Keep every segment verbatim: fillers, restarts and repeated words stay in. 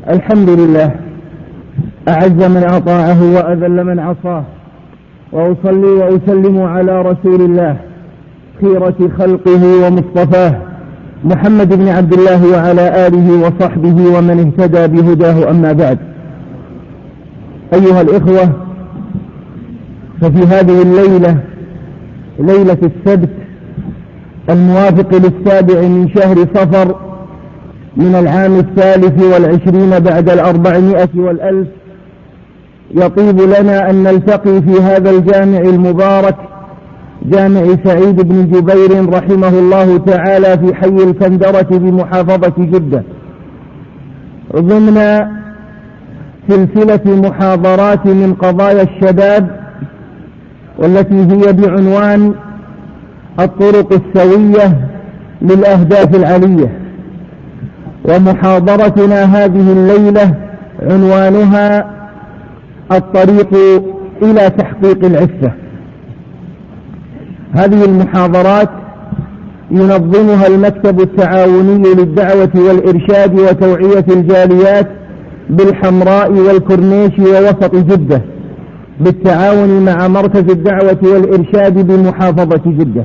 الحمد لله أعز من أطاعه وأذل من عصاه، وأصلي وأسلم على رسول الله خيرة خلقه ومصطفاه محمد بن عبد الله وعلى آله وصحبه ومن اهتدى بهداه. أما بعد، أيها الإخوة، ففي هذه الليلة ليلة السبت الموافق للسابع من شهر صفر من العام الثالث والعشرين بعد الأربعمائة والألف، يطيب لنا أن نلتقي في هذا الجامع المبارك، جامع سعيد بن جبير رحمه الله تعالى في حي الكندرة بمحافظة جدة، ضمن سلسلة محاضرات من قضايا الشباب، والتي هي بعنوان الطرق السوية للأهداف العلية. ومحاضرتنا هذه الليلة عنوانها الطريق إلى تحقيق العفة. هذه المحاضرات ينظمها المكتب التعاوني للدعوة والإرشاد وتوعية الجاليات بالحمراء والكورنيش ووسط جدة، بالتعاون مع مركز الدعوة والإرشاد بمحافظة جدة.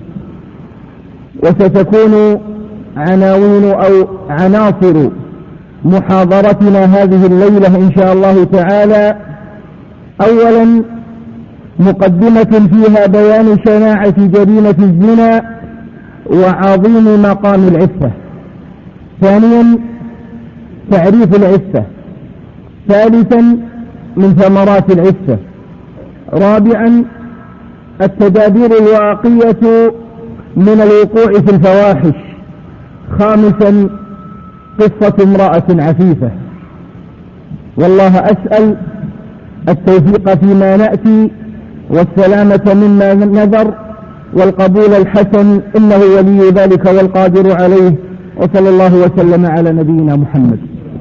وستكون عناوين أو عناصر محاضرتنا هذه الليلة إن شاء الله تعالى: أولا، مقدمة فيها بيان شناعة جريمة الزنا وعظيم مقام العفة. ثانيا، تعريف العفة. ثالثا، من ثمرات العفة. رابعا، التدابير الواقية من الوقوع في الفواحش. خامسا، قصة امرأة عفيفة. والله أسأل التوفيق فيما نأتي، والسلامة مما نذر، والقبول الحسن، إنه ولي ذلك والقادر عليه. وصلى الله وسلم على نبينا محمد.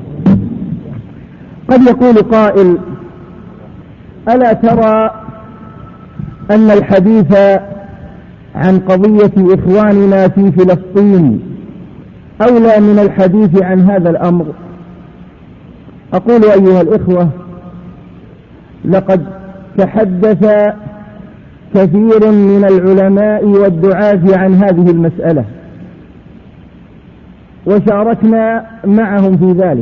قد يقول قائل: ألا ترى أن الحديث عن قضية إخواننا في فلسطين أولى من الحديث عن هذا الأمر؟ أقول أيها الإخوة، لقد تحدث كثير من العلماء والدعاة عن هذه المسألة، وشاركنا معهم في ذلك،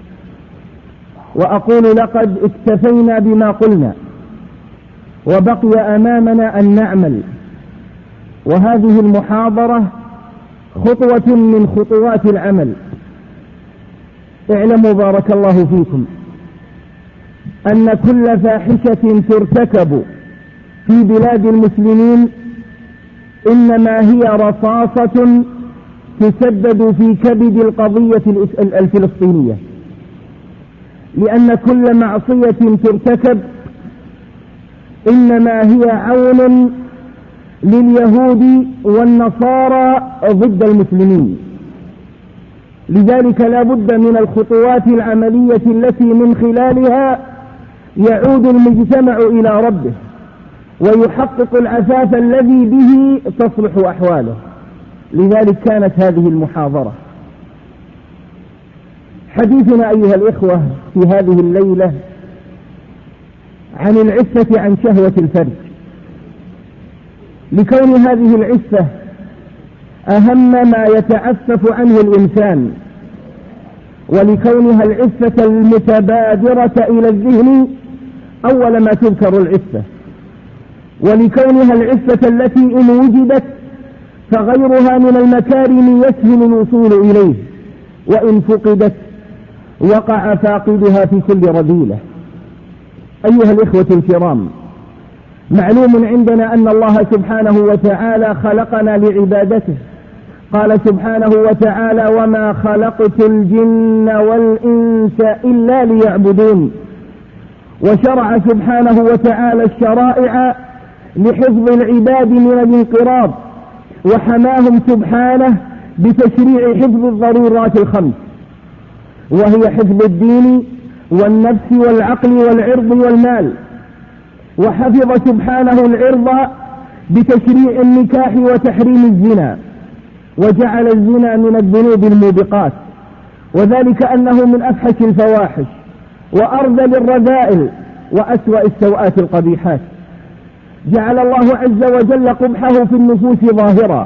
وأقول لقد اكتفينا بما قلنا، وبقي أمامنا أن نعمل. وهذه المحاضرة خطوة من خطوات العمل. اعلموا بارك الله فيكم أن كل فاحشة ترتكب في بلاد المسلمين إنما هي رصاصة تسدد في كبد القضية الفلسطينية، لأن كل معصية ترتكب إنما هي عون لليهود والنصارى ضد المسلمين. لذلك لا بد من الخطوات العملية التي من خلالها يعود المجتمع إلى ربه، ويحقق العفاف الذي به تصلح أحواله. لذلك كانت هذه المحاضرة. حديثنا أيها الإخوة في هذه الليلة عن العفة عن شهوة الفرج، لكون هذه العفة أهم ما يتعفف عنه الإنسان، ولكونها العفة المتبادرة إلى الذهن أول ما تذكر العفة، ولكونها العفة التي إن وجدت فغيرها من المكارم يسهل الوصول إليه، وإن فقدت وقع فاقدها في كل رذيلة. أيها الإخوة الكرام، معلوم عندنا أن الله سبحانه وتعالى خلقنا لعبادته. قال سبحانه وتعالى: وما خلقت الجن والإنس إلا ليعبدون. وشرع سبحانه وتعالى الشرائع لحفظ العباد من الانقراض، وحماهم سبحانه بتشريع حفظ الضرورات الخمس، وهي حفظ الدين والنفس والعقل والعرض والمال. وحفظ سبحانه العرض بتشريع النكاح وتحريم الزنا، وجعل الزنا من الذنوب الموبقات. وذلك أنه من أفحش الفواحش وأرذل الرذائل وأسوأ السوءات القبيحات. جعل الله عز وجل قبحه في النفوس ظاهرا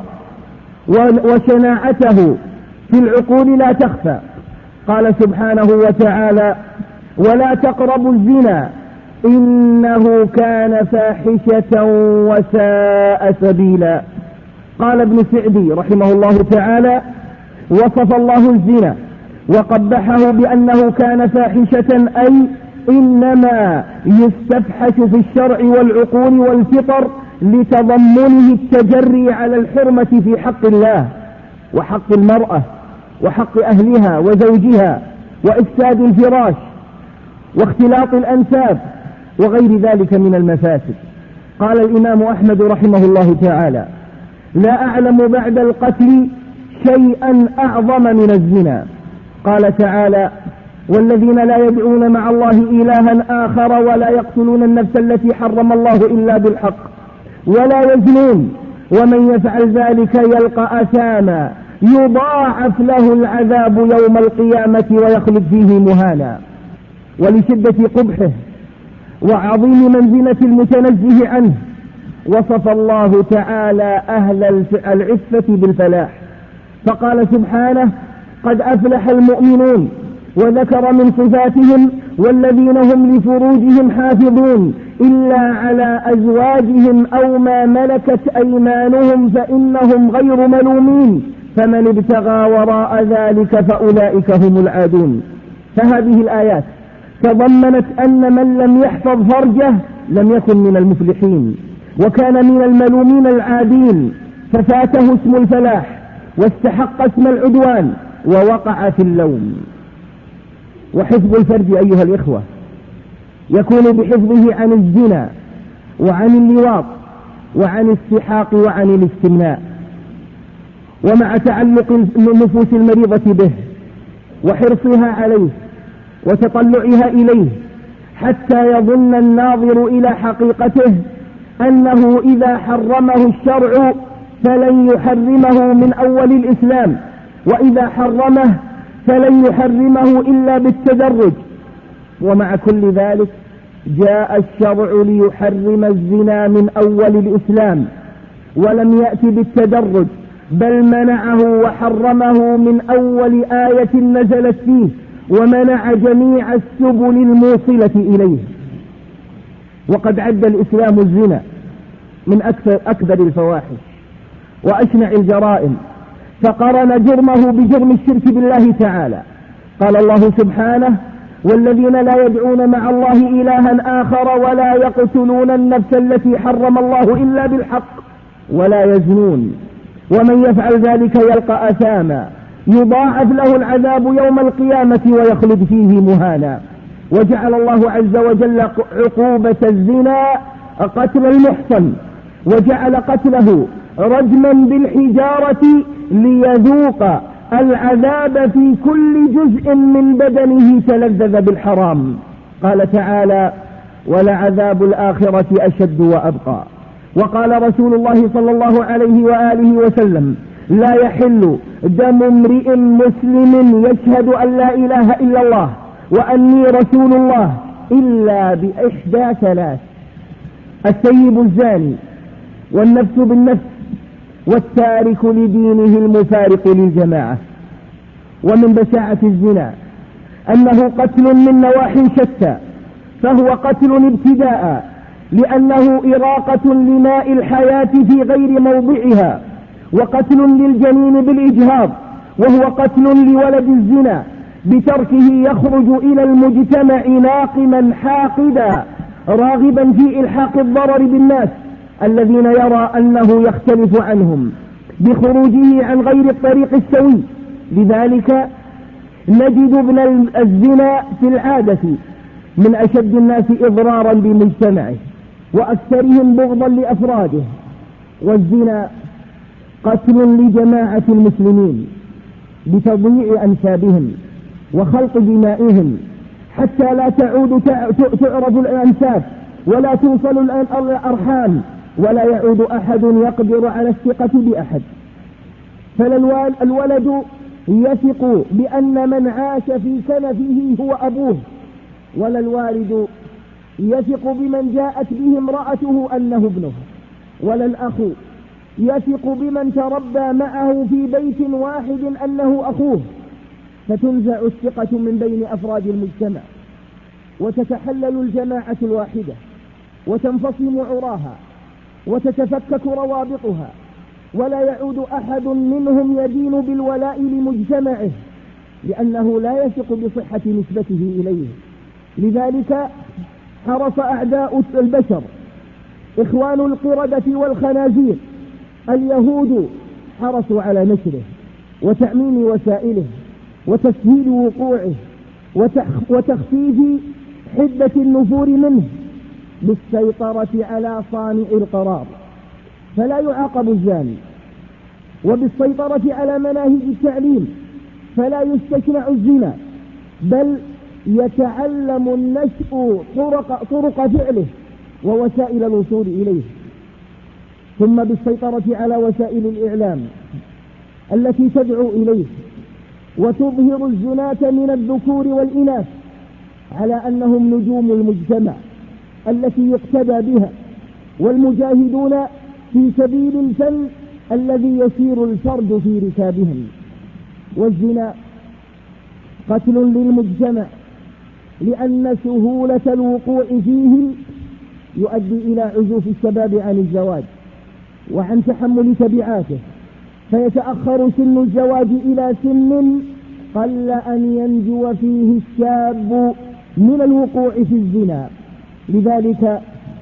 وشناعته في العقول لا تخفى. قال سبحانه وتعالى: ولا تقربوا الزنا إنه كان فاحشة وساء سبيلا. قال ابن سعدي رحمه الله تعالى: وصف الله الزنا وقبحه بأنه كان فاحشة، أي إنما يستفحش في الشرع والعقول والفطر لتضمنه التجري على الحرمة في حق الله وحق المرأة وحق أهلها وزوجها وإفساد الفراش واختلاط الأنساب وغير ذلك من المفاسد. قال الإمام أحمد رحمه الله تعالى: لا أعلم بعد القتل شيئا أعظم من الزنا. قال تعالى: والذين لا يدعون مع الله إلها آخر ولا يقتلون النفس التي حرم الله إلا بالحق ولا يزنون ومن يفعل ذلك يلقى أثاما يضاعف له العذاب يوم القيامة ويخلد فيه مهانا. ولشدة قبحه وعظيم منزلة المتنزه عنه وصف الله تعالى أهل العفة بالفلاح، فقال سبحانه: قد أفلح المؤمنون، وذكر من صفاتهم: والذين هم لفروجهم حافظون إلا على أزواجهم أو ما ملكت أيمانهم فإنهم غير ملومين فمن ابتغى وراء ذلك فأولئك هم العادون. فهذه الآيات تضمنت أن من لم يحفظ فرجه لم يكن من المفلحين وكان من الملومين العادين، ففاته اسم الفلاح واستحق اسم العدوان ووقع في اللوم. وحفظ الفرج أيها الإخوة يكون بحفظه عن الزنا وعن اللواط وعن السحاق وعن الاستمناء، ومع تعلق النفوس المريضة به وحرصها عليه وتطلعها إليه حتى يظن الناظر إلى حقيقته أنه إذا حرمه الشرع فلن يحرمه من أول الإسلام، وإذا حرمه فلن يحرمه إلا بالتدرج. ومع كل ذلك جاء الشرع ليحرم الزنا من أول الإسلام ولم يأتي بالتدرج، بل منعه وحرمه من أول آية نزلت فيه، ومنع جميع السبل الموصلة إليه. وقد عد الإسلام الزنا من أكثر أكبر الفواحش وأشنع الجرائم، فقرن جرمه بجرم الشرك بالله تعالى. قال الله سبحانه: والذين لا يدعون مع الله إلها آخر ولا يقتلون النفس التي حرم الله إلا بالحق ولا يزنون ومن يفعل ذلك يلقى أثاما يضاعف له العذاب يوم القيامة ويخلد فيه مهانا. وجعل الله عز وجل عقوبة الزنا قتل المحصن، وجعل قتله رجما بالحجارة ليذوق العذاب في كل جزء من بدنه تلذذ بالحرام. قال تعالى: ولعذاب الآخرة أشد وأبقى. وقال رسول الله صلى الله عليه وآله وسلم: لا يحل دم امرئ مسلم يشهد أن لا إله إلا الله وأني رسول الله إلا بإحدى ثلاث: السيب الزاني، والنفس بالنفس، والتارك لدينه المفارق للجماعة. ومن بشاعة الزنا أنه قتل من نواحي شتى، فهو قتل ابتداء لأنه إراقة لماء الحياة في غير موضعها، وقتل للجنين بالإجهاض، وهو قتل لولد الزنا بتركه يخرج إلى المجتمع ناقما حاقدا راغبا في إلحاق الضرر بالناس الذين يرى أنه يختلف عنهم بخروجه عن غير الطريق السوي. لذلك نجد ابن الزنا في العادة من أشد الناس إضرارا بمجتمعه وأكثرهم بغضا لأفراده. والزنا قتل لجماعة المسلمين بتضييع أنسابهم وخلط دمائهم حتى لا تعود تعرف الأنساب ولا توصل الأرحام ولا يعود أحد يقدر على الثقة بأحد. فالولد يثق بأن من عاش في كنفه هو أبوه، ولا الوالد يثق بمن جاءت به امرأته أنه ابنه، ولا الأخ يثق بمن تربى معه في بيت واحد أنه أخوه، فتنزع الثقة من بين أفراد المجتمع، وتتحلل الجماعة الواحدة، وتنفصم عراها، وتتفكك روابطها، ولا يعود أحد منهم يدين بالولاء لمجتمعه، لأنه لا يثق بصحة نسبته إليه. لذلك حرص أعداء البشر إخوان القردة والخنازير اليهود حرصوا على نشره وتأمين وسائله وتسهيل وقوعه وتخفيف حدة النفور منه بالسيطرة على صانع القرار فلا يعاقب الزاني، وبالسيطرة على مناهج التعليم فلا يستشنع الزنا، بل يتعلم النشء طرق, طرق فعله ووسائل الوصول إليه، ثم بالسيطرة على وسائل الإعلام التي تدعو إليه وتظهر الزناة من الذكور والإناث على أنهم نجوم المجتمع التي يقتدى بها، والمجاهدون في سبيل الفن الذي يسير الفرد في ركابهم. والزنا قتل للمجتمع، لأن سهولة الوقوع فيه يؤدي إلى عزوف الشباب عن الزواج وعن تحمل تبعاته، فيتأخر سن الزواج إلى سن قل أن ينجو فيه الشاب من الوقوع في الزنا. لذلك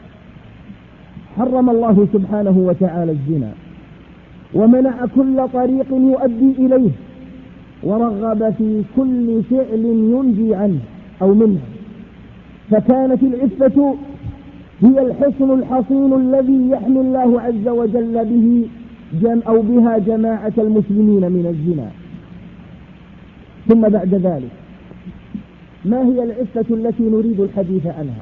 حرم الله سبحانه وتعالى الزنا ومنع كل طريق يؤدي إليه، ورغب في كل فعل ينجي عنه أو منه، فكانت العفة هي الحصن الحصين الذي يحمي الله عز وجل به جم أو بها جماعة المسلمين من الزنا. ثم بعد ذلك ما هي العفة التي نريد الحديث عنها؟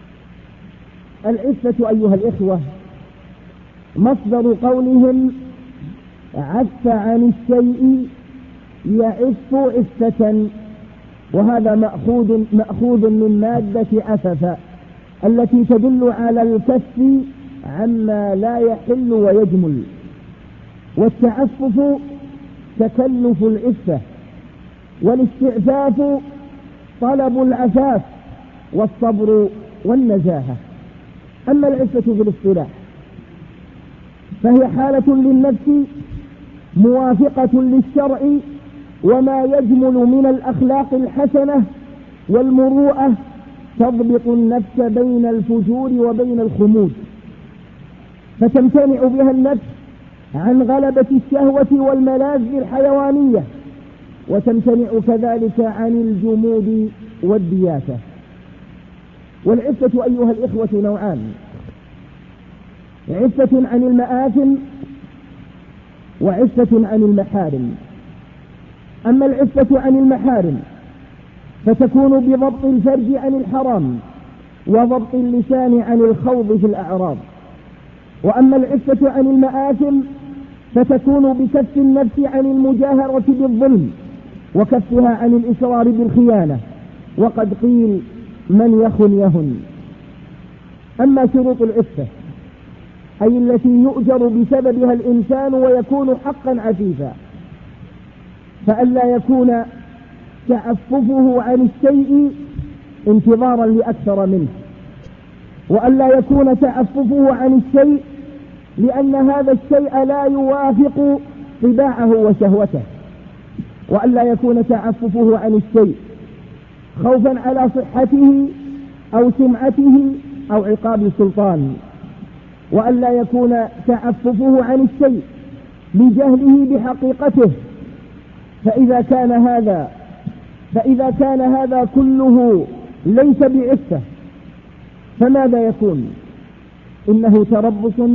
العفة أيها الإخوة مصدر قولهم عف عن الشيء يعف عفة، وهذا مأخوذ مأخوذ من مادة عفف التي تدل على الكف عما لا يحل ويجمل. والتعفف تكلف العفة، والاستعفاف طلب العفاف والصبر والنزاهة. أما العفة في الاصطلاح فهي حالة للنفس موافقة للشرع وما يجمل من الأخلاق الحسنة والمروءة، تضبط النفس بين الفجور وبين الخمود، فتمتنع بها النفس عن غلبة الشهوة والملاذ الحيوانية، وتمتنع كذلك عن الجمود والدياسة. والعفة أيها الإخوة نوعان: عفة عن المآثم وعفة عن المحارم. أما العفة عن المحارم فتكون بضبط الفرج عن الحرام وضبط اللسان عن الخوض في الأعراض. وأما العفة عن المآثم فتكون بكف النفس عن المجاهرة بالظلم وكفها عن الإصرار بالخيانة، وقد قيل من يخن يهن. أما شروط العفة أي التي يؤجر بسببها الإنسان ويكون حقا عفيفا، فألا يكون تعففه عن الشيء انتظارا لأكثر منه، وألا يكون تعففه عن الشيء لأن هذا الشيء لا يوافق طباعه وشهوته، وألا يكون تعففه عن الشيء خوفا على صحته أو سمعته أو عقاب السلطان، وألا يكون تعففه عن الشيء لجهله بحقيقته. فإذا كان هذا فإذا كان هذا كله ليس بعفة فماذا يكون؟ إنه تربص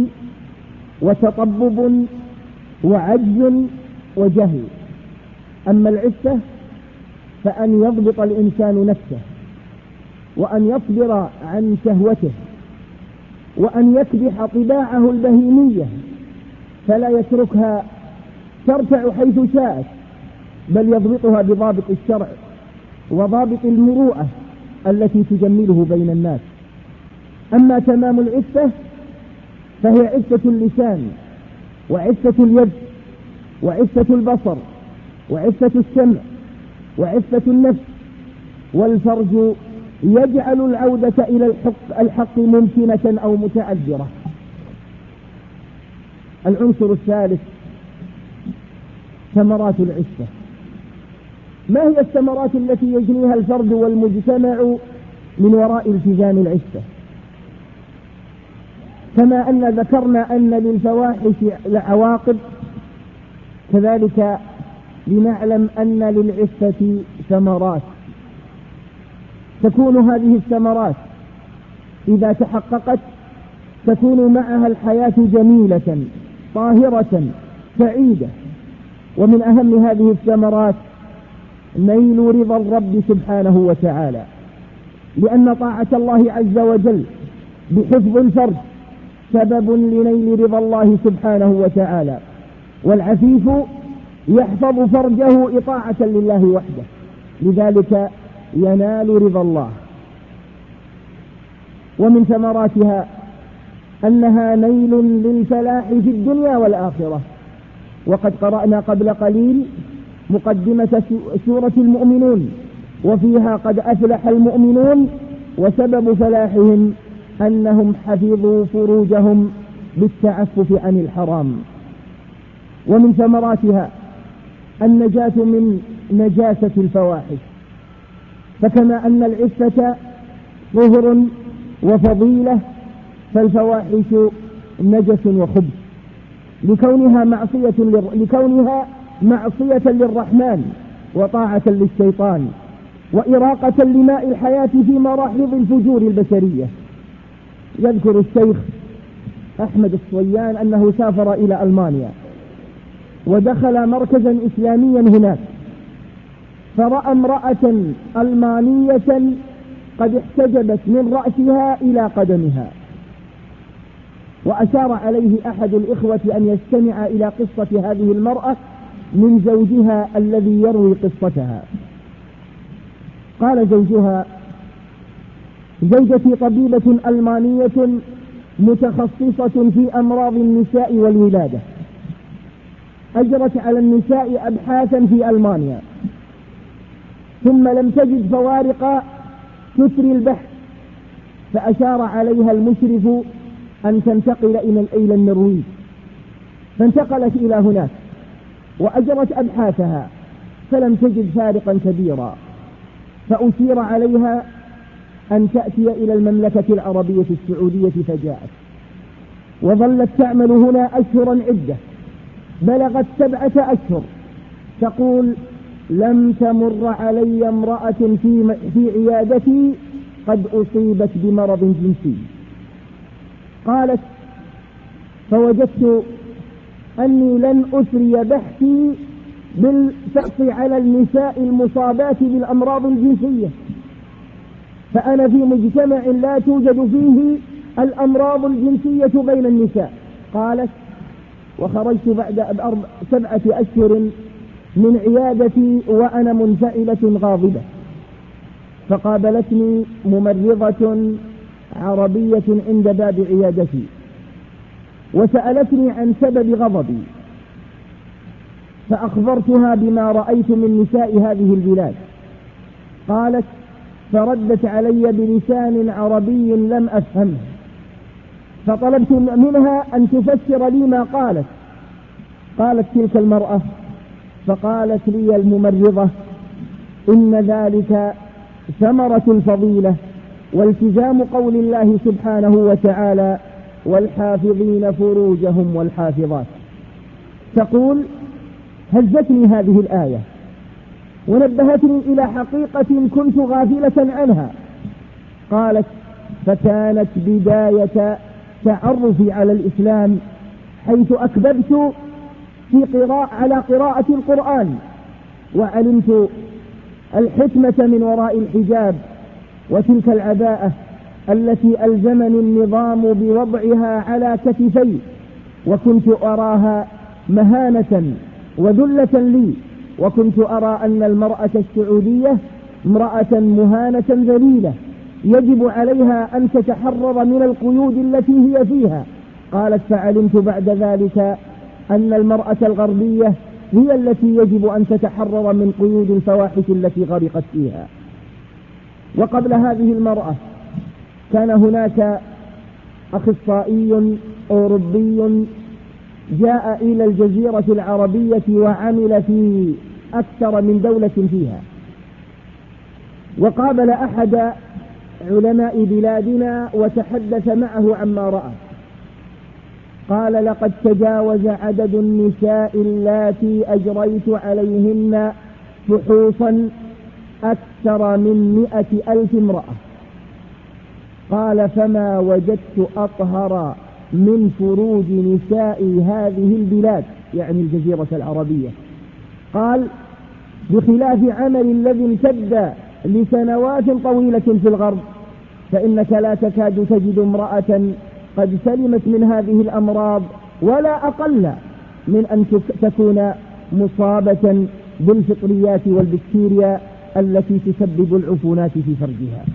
وتطبب وعجز وجهل. أما العفة فأن يضبط الإنسان نفسه، وأن يصبر عن شهوته، وأن يكبح طباعه البهيمية فلا يتركها ترتع حيث شاءت، بل يضبطها بضابط الشرع وضابط المروءة التي تجمله بين الناس. أما تمام العفة فهي عفة اللسان وعفة اليد وعفة البصر وعفة السمع وعفة النفس، والفرج يجعل العودة إلى الحق, الحق ممكنة أو متعذرة. العنصر الثالث ثمرات العفة. ما هي الثمرات التي يجنيها الفرد والمجتمع من وراء التزام العفة؟ كما أن ذكرنا أن للفواحش عواقب، كذلك لنعلم أن للعفة ثمرات. تكون هذه الثمرات إذا تحققت تكون معها الحياة جميلة طاهرة سعيدة. ومن أهم هذه الثمرات نيل رضا الرب سبحانه وتعالى، لأن طاعة الله عز وجل بحفظ الفرج سبب لنيل رضا الله سبحانه وتعالى، والعفيف يحفظ فرجه إطاعة لله وحده، لذلك ينال رضا الله. ومن ثمراتها أنها نيل للفلاح في الدنيا والآخرة. وقد قرأنا قبل قليل مقدمة سورة المؤمنون، وفيها قد أفلح المؤمنون، وسبب فلاحهم أنهم حفظوا فروجهم بالتعفف عن الحرام. ومن ثمراتها النجاة من نجاسة الفواحش، فكما أن العفة طهر وفضيلة فالفواحش نجس وخبث، لكونها معصية لكونها معصية للرحمن وطاعة للشيطان وإراقة لماء الحياة في مراحل الفجور البشرية. يذكر الشيخ أحمد الصويان أنه سافر إلى ألمانيا ودخل مركزا إسلاميا هناك، فرأى امرأة ألمانية قد احتجبت من رأسها إلى قدمها، وأشار عليه أحد الإخوة أن يستمع إلى قصة هذه المرأة من زوجها الذي يروي قصتها. قال زوجها: زوجتي طبيبة ألمانية متخصصة في أمراض النساء والولادة، أجرت على النساء أبحاثا في ألمانيا، ثم لم تجد فوارق تثري البحث، فأشار عليها المشرف أن تنتقل إلى النرويج، فانتقلت إلى هناك وأجرت أبحاثها فلم تجد فارقا كبيرا، فأشير عليها أن تأتي إلى المملكة العربية السعودية، فجاءت وظلت تعمل هنا أشهرا عدة بلغت سبعة أشهر. تقول: لم تمر علي امرأة في في عيادتي قد أصيبت بمرض جنسي. قالت: فوجدت أني لن أسري بحثي بالفحص على النساء المصابات بالأمراض الجنسية، فأنا في مجتمع لا توجد فيه الأمراض الجنسية بين النساء. قالت: وخرجت بعد سبعة أشهر من عيادتي وأنا منفعلة غاضبة، فقابلتني ممرضة عربية عند باب عيادتي وسألتني عن سبب غضبي، فأخبرتها بما رأيت من نساء هذه البلاد. قالت: فردت علي بلسان عربي لم أفهمه، فطلبت منها أن تفسر لي ما قالت. قالت تلك المرأة: فقالت لي الممرضة: إن ذلك ثمرة الفضيلة والتزام قول الله سبحانه وتعالى: والحافظين فروجهم والحافظات. تقول: هزتني هذه الآية ونبهتني إلى حقيقة كنت غافلة عنها. قالت: فكانت بداية تعرفي على الإسلام، حيث أكببت في قراءة على قراءة القرآن، وعلمت الحكمة من وراء الحجاب وتلك العباءة التي ألزمني النظام بوضعها على كتفي، وكنت أراها مهانة وذلة لي، وكنت أرى أن المرأة السعودية امرأة مهانة ذليلة يجب عليها أن تتحرر من القيود التي هي فيها. قالت فعلمت بعد ذلك أن المرأة الغربية هي التي يجب أن تتحرر من قيود الفواحش التي غرقت فيها. وقبل هذه المرأة كان هناك أخصائي أوروبي جاء إلى الجزيرة العربية وعمل في أكثر من دولة فيها، وقابل أحد علماء بلادنا وتحدث معه عما رأى. قال لقد تجاوز عدد النساء اللاتي أجريت عليهن فحوصا أكثر من مئة ألف امرأة. قال فما وجدت أطهر من فروج نساء هذه البلاد، يعني الجزيرة العربية. قال بخلاف عمل الذي امتد لسنوات طويلة في الغرب، فإنك لا تكاد تجد امرأة قد سلمت من هذه الأمراض ولا أقل من أن تكون مصابة بالفطريات والبكتيريا التي تسبب العفونات في فرجها.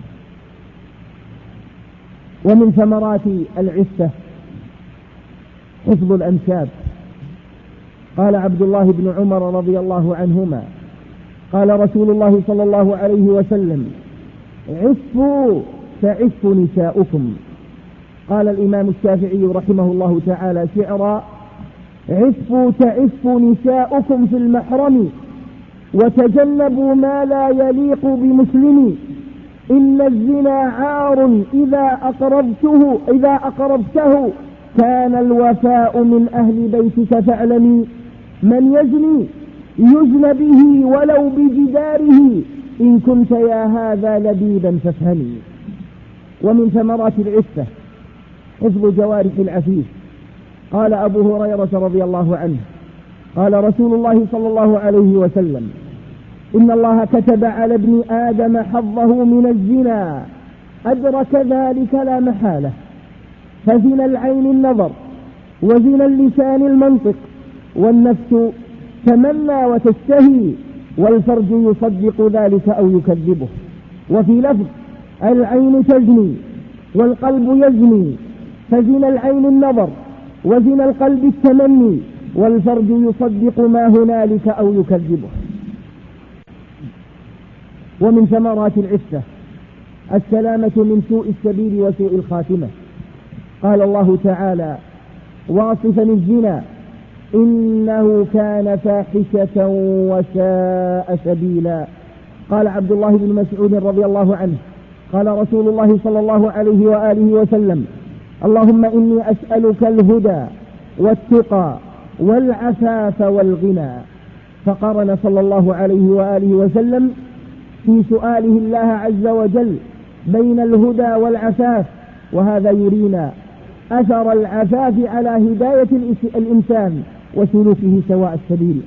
ومن ثمرات العفة حفظ الأنساب. قال عبد الله بن عمر رضي الله عنهما قال رسول الله صلى الله عليه وسلم عفوا تعف نساؤكم. قال الإمام الشافعي رحمه الله تعالى شعرا عفوا تعف نساؤكم في المحرم وتجنبوا ما لا يليق بمسلم، إن الزنا عار إذا أقربته إذا أقربته كان الوفاء من أهل بيتك فاعلمي، من يزني يزن به ولو بجداره، إن كنت يا هذا لبيبا فافهمي. ومن ثمرات العفة حفظ جوارح العفيف. قال أبو هريرة رضي الله عنه قال رسول الله صلى الله عليه وسلم إن الله كتب على ابن آدم حظه من الزنا أدرك ذلك لا محالة، فزنا العين النظر، وزنا اللسان المنطق، والنفس تمنى وتشتهي، والفرج يصدق ذلك أو يكذبه. وفي لفظ العين تزني والقلب يزني، فزنا العين النظر، وزنا القلب التمني، والفرج يصدق ما هنالك أو يكذبه. ومن ثمرات العفة السلامة من سوء السبيل وسوء الخاتمة. قال الله تعالى واصفا الزنا إنه كان فاحشة وساء سبيلا. قال عبد الله بن مسعود رضي الله عنه قال رسول الله صلى الله عليه وآله وسلم اللهم إني أسألك الهدى والتقى والعفاف والغنى. فقارن صلى الله عليه وآله وسلم في سؤاله الله عز وجل بين الهدى والعفاف، وهذا يرينا أثر العفاف على هداية الإنسان وسلوكه سواء السبيل.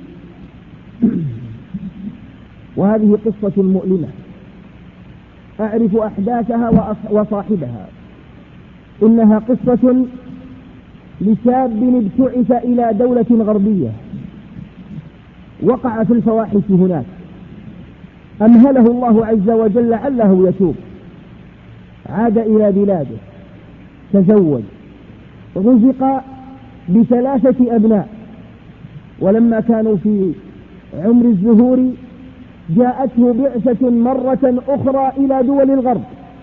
وهذه قصة مؤلمة أعرف أحداثها وصاحبها. إنها قصة لشاب ابتعث إلى دولة غربية وقع في الفواحش هناك، أمهله الله عز وجل لعله يتوب، عاد إلى بلاده، تزوج، رزق بثلاثة أبناء، ولما كانوا في عمر الزهور جاءته بعثة مرة أخرى إلى دول الغرب،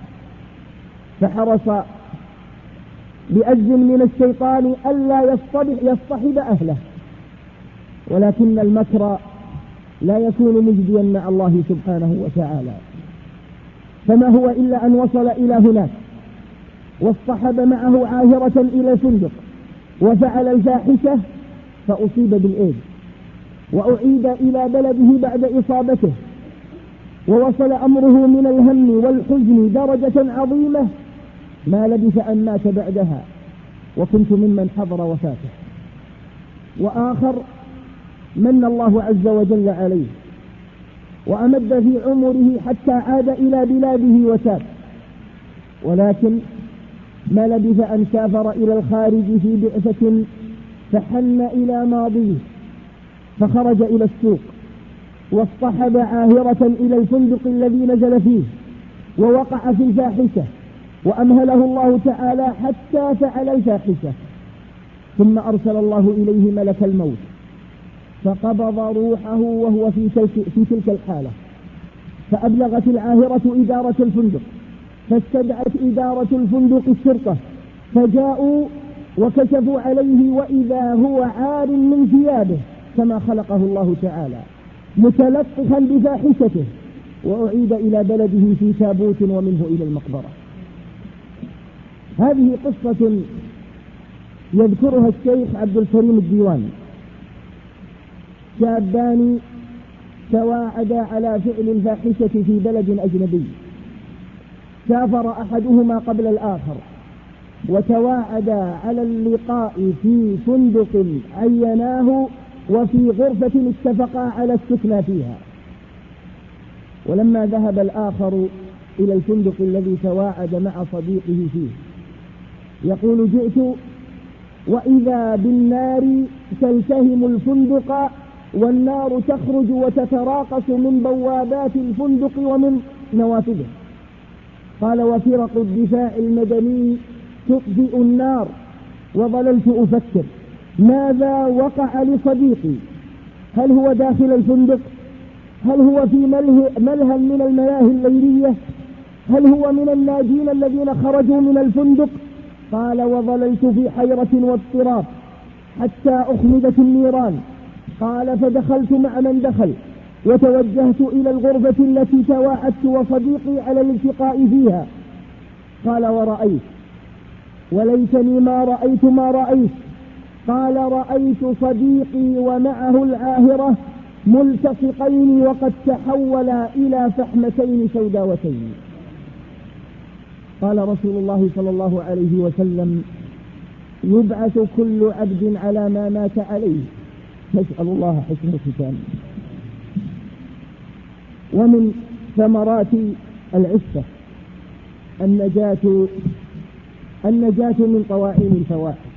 فحرص بأجل من الشيطان ألا يصطحب أهله، ولكن المكر لا يكون مجديا مع الله سبحانه وتعالى. فما هو إلا أن وصل إلى هناك واصطحب معه عاهرة إلى فندق وفعل الفاحشة فأصيب بالإيدز وأعيد إلى بلده بعد إصابته، ووصل أمره من الهم والحزن درجة عظيمة ما لبث أن مات بعدها، وكنت ممن حضر وفاته. وآخر من الله عز وجل عليه وأمد في عمره حتى عاد إلى بلاده وتاب، ولكن ما لبث أن سافر إلى الخارج في بعثة فحن إلى ماضيه، فخرج إلى السوق واصطحب عاهرة إلى الفندق الذي نزل فيه ووقع في الفاحشة، وأمهله الله تعالى حتى فعل الفاحشة، ثم أرسل الله إليه ملك الموت فقبض روحه وهو في تلك, في تلك الحالة. فأبلغت العاهرة إدارة الفندق، فاستدعت إدارة الفندق الشرطة، فجاءوا وكشفوا عليه وإذا هو عار من ثيابه كما خلقه الله تعالى متلطخا بفاحشته، وأعيد إلى بلده في تابوت ومنه إلى المقبرة. هذه قصة يذكرها الشيخ عبد الكريم الديواني. شابان تواعدا على فعل الفاحشة في بلد أجنبي، سافر أحدهما قبل الآخر وتواعدا على اللقاء في فندق عيناه وفي غرفة اتفقا على السكنى فيها. ولما ذهب الآخر إلى الفندق الذي تواعد مع صديقه فيه يقول جئت وإذا بالنار تلتهم الفندق والنار تخرج وتتراقص من بوابات الفندق ومن نوافذه. قال وفرق الدفاع المدني تطفئ النار، وظللت أفكر ماذا وقع لصديقي، هل هو داخل الفندق، هل هو في ملهى من الملاهي الليلية، هل هو من الناجين الذين خرجوا من الفندق؟ قال وظللت في حيرة واضطراب حتى أخمدت النيران. قال فدخلت مع من دخل وتوجهت إلى الغرفة التي تواعدت وصديقي على الالتقاء فيها. قال ورأيت وليتني ما رأيت ما رأيت. قال رأيت صديقي ومعه العاهرة ملتصقين وقد تحولا إلى فحمتين سوداوتين. قال رسول الله صلى الله عليه وسلم يبعث كل عبد على ما مات عليه، نسأل الله حسن الختام. ومن ثمرات العفة النجاة النجاة من طواعين الفواحش.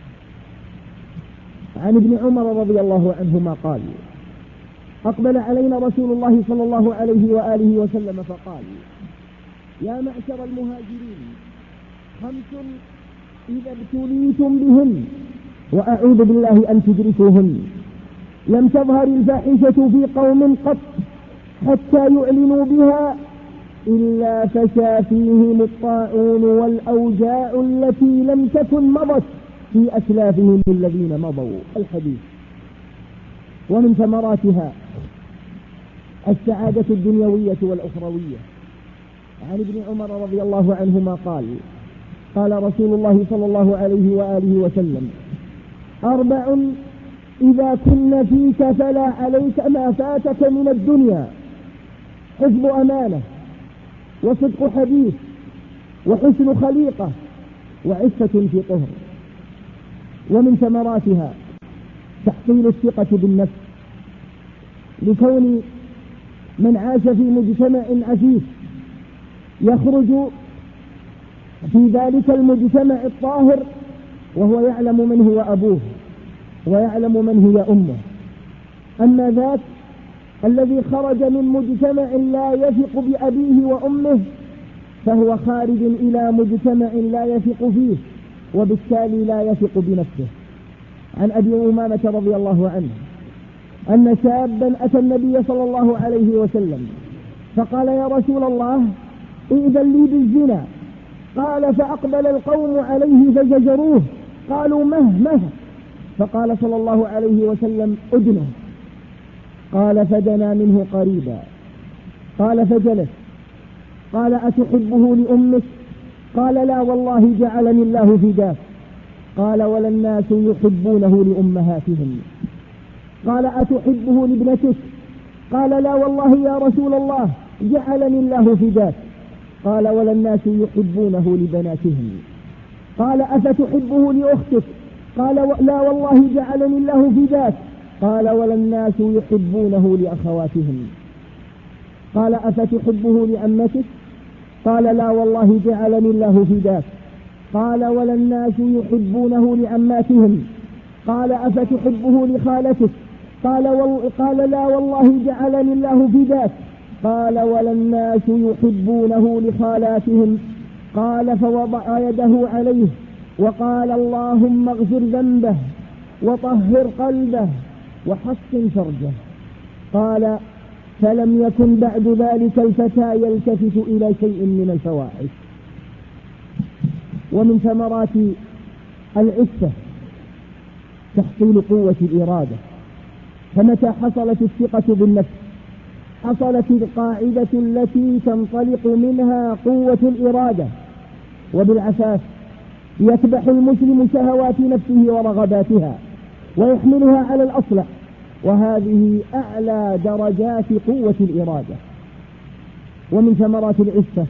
عن ابن عمر رضي الله عنهما قال أقبل علينا رسول الله صلى الله عليه وآله وسلم فقال يا معشر المهاجرين خمس إذا ابتليتم بهن وأعوذ بالله أن تدركوهن لم تظهر الفاحشة في قوم قط حتى يعلنوا بها إلا فشى فيهم الطاعون والأوجاع التي لم تكن مضت في أسلافهم الذين مضوا. الحديث. ومن ثمراتها السعادة الدنيوية والأخروية. عن ابن عمر رضي الله عنهما قال قال رسول الله صلى الله عليه وآله وسلم أربع إذا كن فيك فلا عليك ما فاتك من الدنيا: حفظ أمانة، وصدق حديث، وحسن خليقة، وعفة في طهر. ومن ثمراتها تحصيل الثقة بالنفس، لكون من عاش في مجتمع عفيف يخرج في ذلك المجتمع الطاهر وهو يعلم من هو أبوه ويعلم من هي أمه. أما ذاك الذي خرج من مجتمع لا يثق بأبيه وأمه فهو خارج إلى مجتمع لا يثق فيه وبالتالي لا يثق بنفسه. عن أبي أمامة رضي الله عنه أن شابا أتى النبي صلى الله عليه وسلم فقال يا رسول الله ائذن لي بالزنا. قال فأقبل القوم عليه فزجروه قالوا مه مه فقال صلى الله عليه وسلم أدنه. قال فدنا منه قريبا قال فجلس. قال أتحبه لأمك؟ قال لا والله جعلني الله فداك. قال ولا الناس يحبونه لأمهاتهم. قال أتحبه لابنتك؟ قال لا والله يا رسول الله جعلني الله فداك. قال ولا الناس يحبونه لبناتهم. قال أفتحبه لأختك؟ قال لا والله جعلني الله فداك. قال ولا الناس يحبونه لأخواتهم. قال أفتحبه لعمتك؟ قال لا والله جعلني الله فداك. قال ولا الناس يحبونه لعماتهم. قال أفتحبه لخالتك؟ قال, قال لا والله جعلني الله فداك. قال ولا الناس يحبونه لخالاتهم. قال فوضع يده عليه وقال اللهم اغفر ذنبه وطهر قلبه وحصن فرجه. قال فلم يكن بعد ذلك الفتى يلتفت إلى شيء من الفواحش. ومن ثمرات العفة تحصيل قوة الإرادة، فمتى حصلت الثقة بالنفس حصلت القاعدة التي تنطلق منها قوة الإرادة. وبالعفاف يكبح المسلم شهوات نفسه ورغباتها ويحملها على الأصلح، وهذه أعلى درجات قوة الإرادة. ومن ثمرات العفة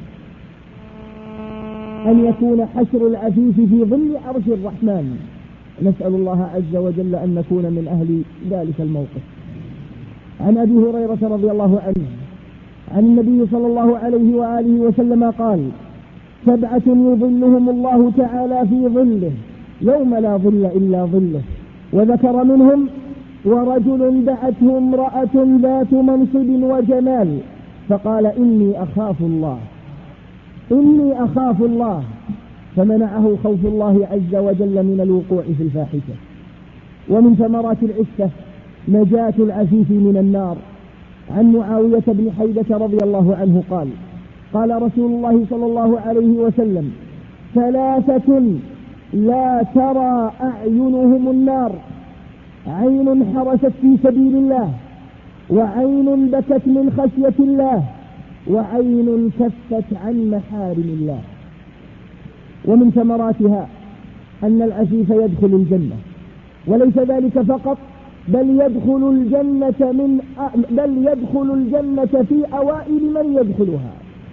أن يكون حشر العفيف في ظل عرش الرحمن. نسأل الله عز وجل أن نكون من أهل ذلك الموقف. عن أبي هريرة رضي الله عنه عن النبي صلى الله عليه وآله وسلم قال سبعة يظلهم الله تعالى في ظله يوم لا ظل إلا ظله، وذكر منهم ورجل دعته امرأة ذات منصب وجمال فقال إني أخاف الله إني أخاف الله فمنعه خوف الله عز وجل من الوقوع في الفاحشة. ومن ثمرات العفة نجاة العفيف من النار. عن معاوية بن حيدة رضي الله عنه قال قال رسول الله صلى الله عليه وسلم ثلاثة لا ترى أعينهم النار: عين حرست في سبيل الله، وعين بكت من خشية الله، وعين كفت عن محارم الله. ومن ثمراتها أن العفيف يدخل الجنة، وليس ذلك فقط بل يدخل الجنة من بل يدخل الجنة في أوائل من يدخلها.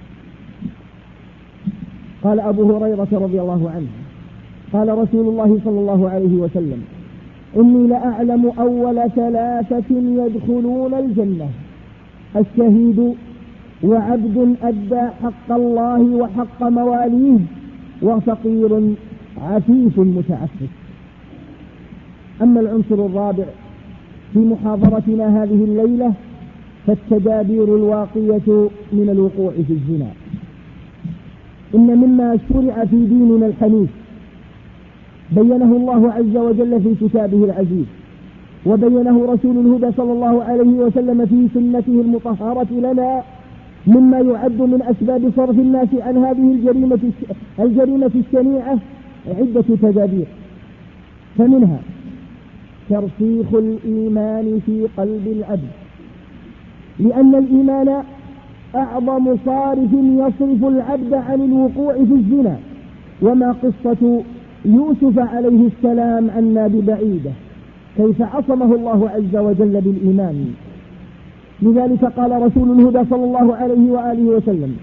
قال أبو هريرة رضي الله عنه قال رسول الله صلى الله عليه وسلم إني لأعلم أول ثلاثة يدخلون الجنة: الشهيد، وعبد أدى حق الله وحق مواليه، وفقير عفيف متعفف. أما العنصر الرابع في محاضرتنا هذه الليلة فالتدابير الواقية من الوقوع في الزنا. إن مما شرع في ديننا الحنيف بينه الله عز وجل في كتابه العزيز، وبينه رسول الهدى صلى الله عليه وسلم في سنته المطهرة لنا، مما يعد من أسباب صرف الناس عن هذه الجريمة الجريمة الشنيعة عدة تدابير. فمنها ترسيخ الإيمان في قلب العبد، لأن الإيمان أعظم صارف يصرف العبد عن الوقوع في الزنا. وما قصة يوسف عليه السلام عنا ببعيدة، كيف عصمه الله عز وجل بالإيمان. لذلك قال رسول الهدى صلى الله عليه وآله وسلم: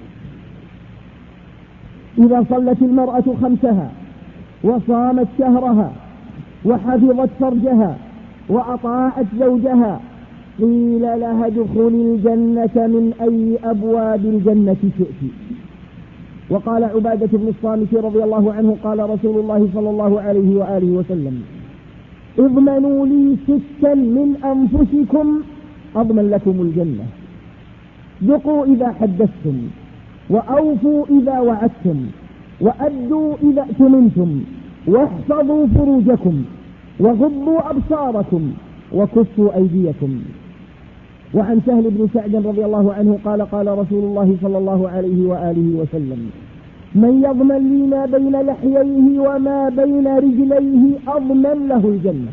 إذا صلت المرأة خمسها وصامت شهرها وحفظت فرجها وأطاعت زوجها قيل لها ادخلي الجنة من أي أبواب الجنة شئت. وقال عبادة بن الصامت رضي الله عنه قال رسول الله صلى الله عليه وآله وسلم: اضمنوا لي ستا من أنفسكم أضمن لكم الجنة: ذقوا إذا حدثتم، وأوفوا إذا وعدتم، وأدوا إذا اؤتمنتم، واحفظوا فروجكم، وغضوا أبصاركم، وكفوا أيديكم. وعن سهل بن سعد رضي الله عنه قال قال رسول الله صلى الله عليه وآله وسلم: من يضمن لي ما بين لحييه وما بين رجليه أضمن له الجنة.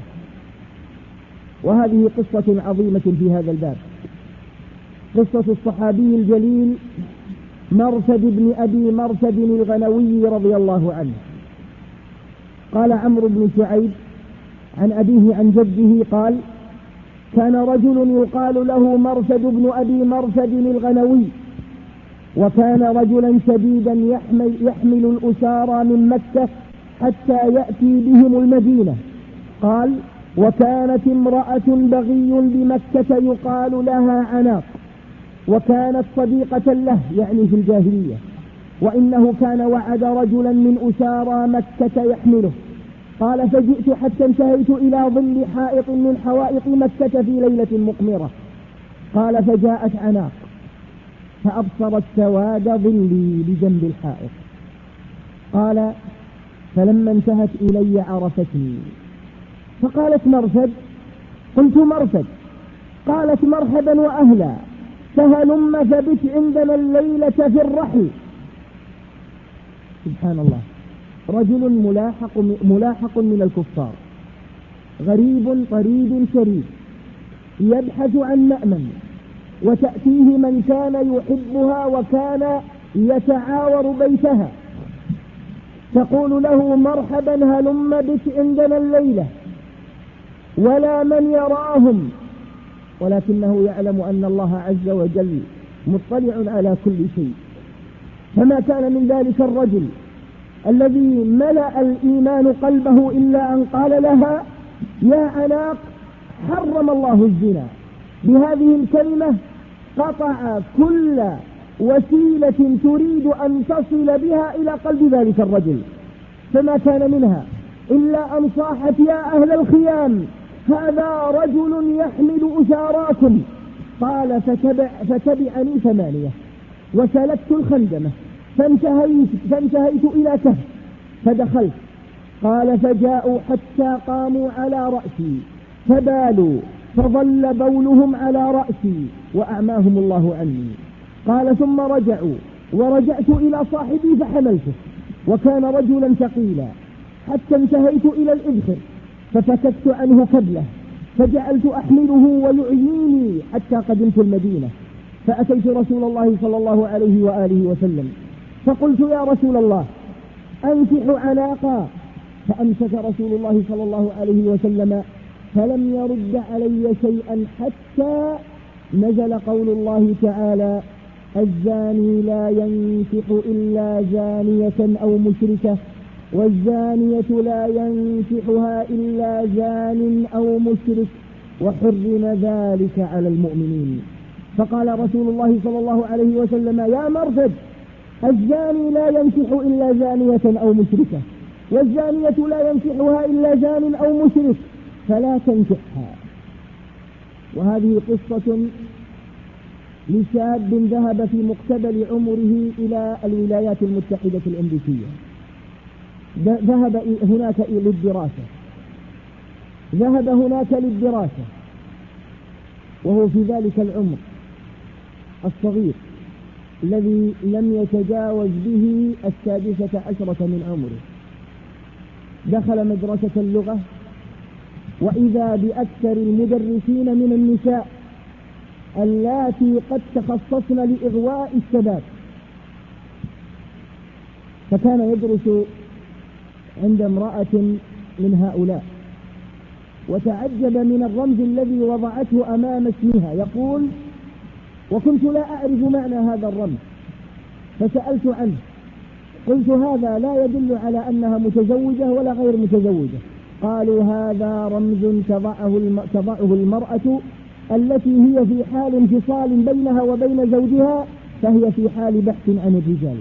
وهذه قصة عظيمة في هذا الباب، قصة الصحابي الجليل مرثد بن أبي مرثد الغنوي رضي الله عنه. قال عمرو بن شعيب عن أبيه عن جده قال: كان رجل يقال له مرثد بن أبي مرثد الغنوي، وكان رجلا شديدا يحمل, يحمل الأسارى من مكة حتى يأتي بهم المدينة. قال: وكانت امرأة بغي بمكة يقال لها عناق، وكانت صديقة له يعني في الجاهلية، وإنه كان وعد رجلا من أسارى مكة يحمله، قال فجئت حتى انتهيت إلى ظل حائط من حوائط مكة في ليلة مقمرة. قال فجاءت عناق فأبصرت سواد ظلي بجنب الحائط. قال فلما انتهت إلي عرفتني فقالت مرثد. قلت مرثد. قالت مرحبا وأهلا، فهلم فبت عندنا الليلة في الرحل. سبحان الله، رجل ملاحق, ملاحق من الكفار، غريب طريد شريد، يبحث عن مأمن، وتأتيه من كان يحبها وكان يتعاور بيتها، تقول له مرحبا هلم بك عندنا الليلة، ولا من يراهم، ولكنه يعلم أن الله عز وجل مطلع على كل شيء. فما كان من ذلك الرجل الذي ملأ الإيمان قلبه إلا أن قال لها يا عناق حرم الله الزنا. بهذه الكلمة قطع كل وسيلة تريد أن تصل بها إلى قلب ذلك الرجل، فما كان منها إلا أن صاحت يا أهل الخيام هذا رجل يحمل أساراكم. قال فتبع فتبعني ثمانية وسلكت الخندمة فانتهيت, فانتهيت إلى كهف فدخلت. قال فجاءوا حتى قاموا على رأسي فبالوا فظل بولهم على رأسي وأعماهم الله عني. قال ثم رجعوا ورجعت إلى صاحبي فحملته، وكان رجلا ثقيلا، حتى انتهيت إلى الإذخر ففككت عنه كبله فجعلت أحمله ويعيني حتى قدمت المدينة. فأتيت رسول الله صلى الله عليه وآله وسلم فقلت يا رسول الله أنكح عناقا، فأمسك رسول الله صلى الله عليه وسلم فلم يرد علي شيئا حتى نزل قول الله تعالى الزاني لا ينكح إلا زانية أو مشركة والزانية لا ينكحها إلا زان أو مشرك وحرم ذلك على المؤمنين. فقال رسول الله صلى الله عليه وسلم يا مرثد الزاني لا ينكح إلا زانية أو مشركة والزانية لا ينكحها إلا زان أو مشرك فلا تنكحها. وهذه قصة لشاب ذهب في مقتبل عمره إلى الولايات المتحدة الأمريكية، ذهب هناك للدراسة ذهب هناك للدراسة وهو في ذلك العمر الصغير الذي لم يتجاوز به السادسة عشرة من عمره. دخل مدرسة اللغة وإذا بأكثر المدرسين من النساء اللاتي قد تخصصن لإغواء الشباب، فكان يدرس عند امرأة من هؤلاء وتعجب من الرمز الذي وضعته أمام اسمها. يقول وكنت لا أعرف معنى هذا الرمز فسألت عنه، قلت هذا لا يدل على أنها متزوجة ولا غير متزوجة. قالوا هذا رمز تضعه تضعه المرأة التي هي في حال انفصال بينها وبين زوجها فهي في حال بحث عن الرجال.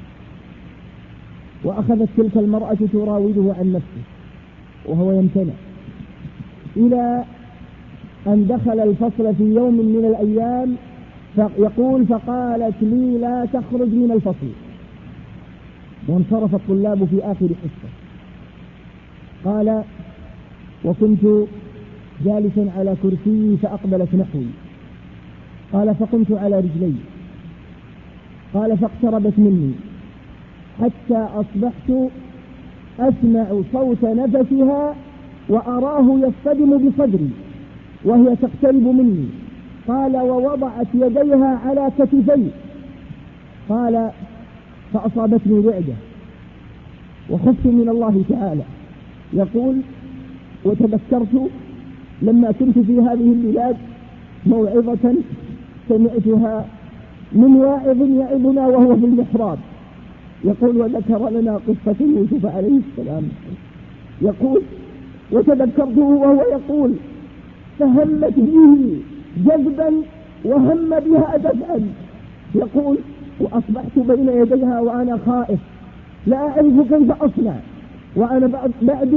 وأخذت تلك المرأة تراوده عن نفسه وهو يمتنع، إلى أن دخل الفصل في يوم من الأيام يقول فقالت لي لا تخرج من الفصل، وانصرف الطلاب في آخر حصة. قال وكنت جالسا على كرسي فأقبلت نحوي. قال فقمت على رجلي. قال فاقتربت مني حتى أصبحت أسمع صوت نفسها وأراه يصطدم بصدري وهي تقترب مني. قال ووضعت يديها على كتفي. قال فأصابتني رعدة وخفت من الله تعالى. يقول وتذكرت لما كنت في هذه البلاد موعظة سمعتها من واعظ يعظنا وهو في المحراب. يقول وذكر لنا قصة يوسف عليه السلام. يقول وتذكرته وهو يقول فهمت به جذبا وهم بها دفعا. يقول وأصبحت بين يديها وأنا خائف لا أعرف كيف أصنع، وأنا بعد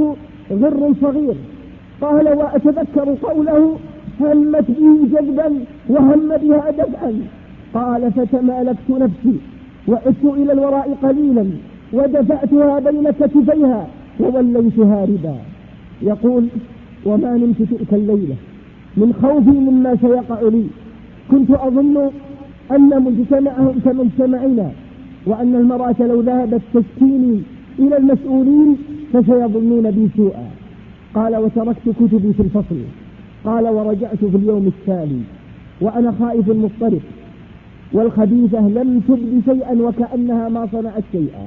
غر صغير. قال وأتذكر قوله همت به جذبا وهم بها دفعا. قال فتمالكت نفسي وعدت إلى الوراء قليلا ودفعتها بين كتفيها ووليت هاربا. يقول وما نمت تلك الليلة من خوفي مما سيقع لي، كنت أظن أن مجتمعهم كمجتمعنا، وأن المرأة لو ذهبت تشكيني إلى المسؤولين فسيظنون بي سوءا. قال وتركت كتبي في الفصل. قال ورجعت في اليوم التالي وأنا خائف مضطرب، والخبيثة لم تبد شيئا وكأنها ما صنعت شيئا.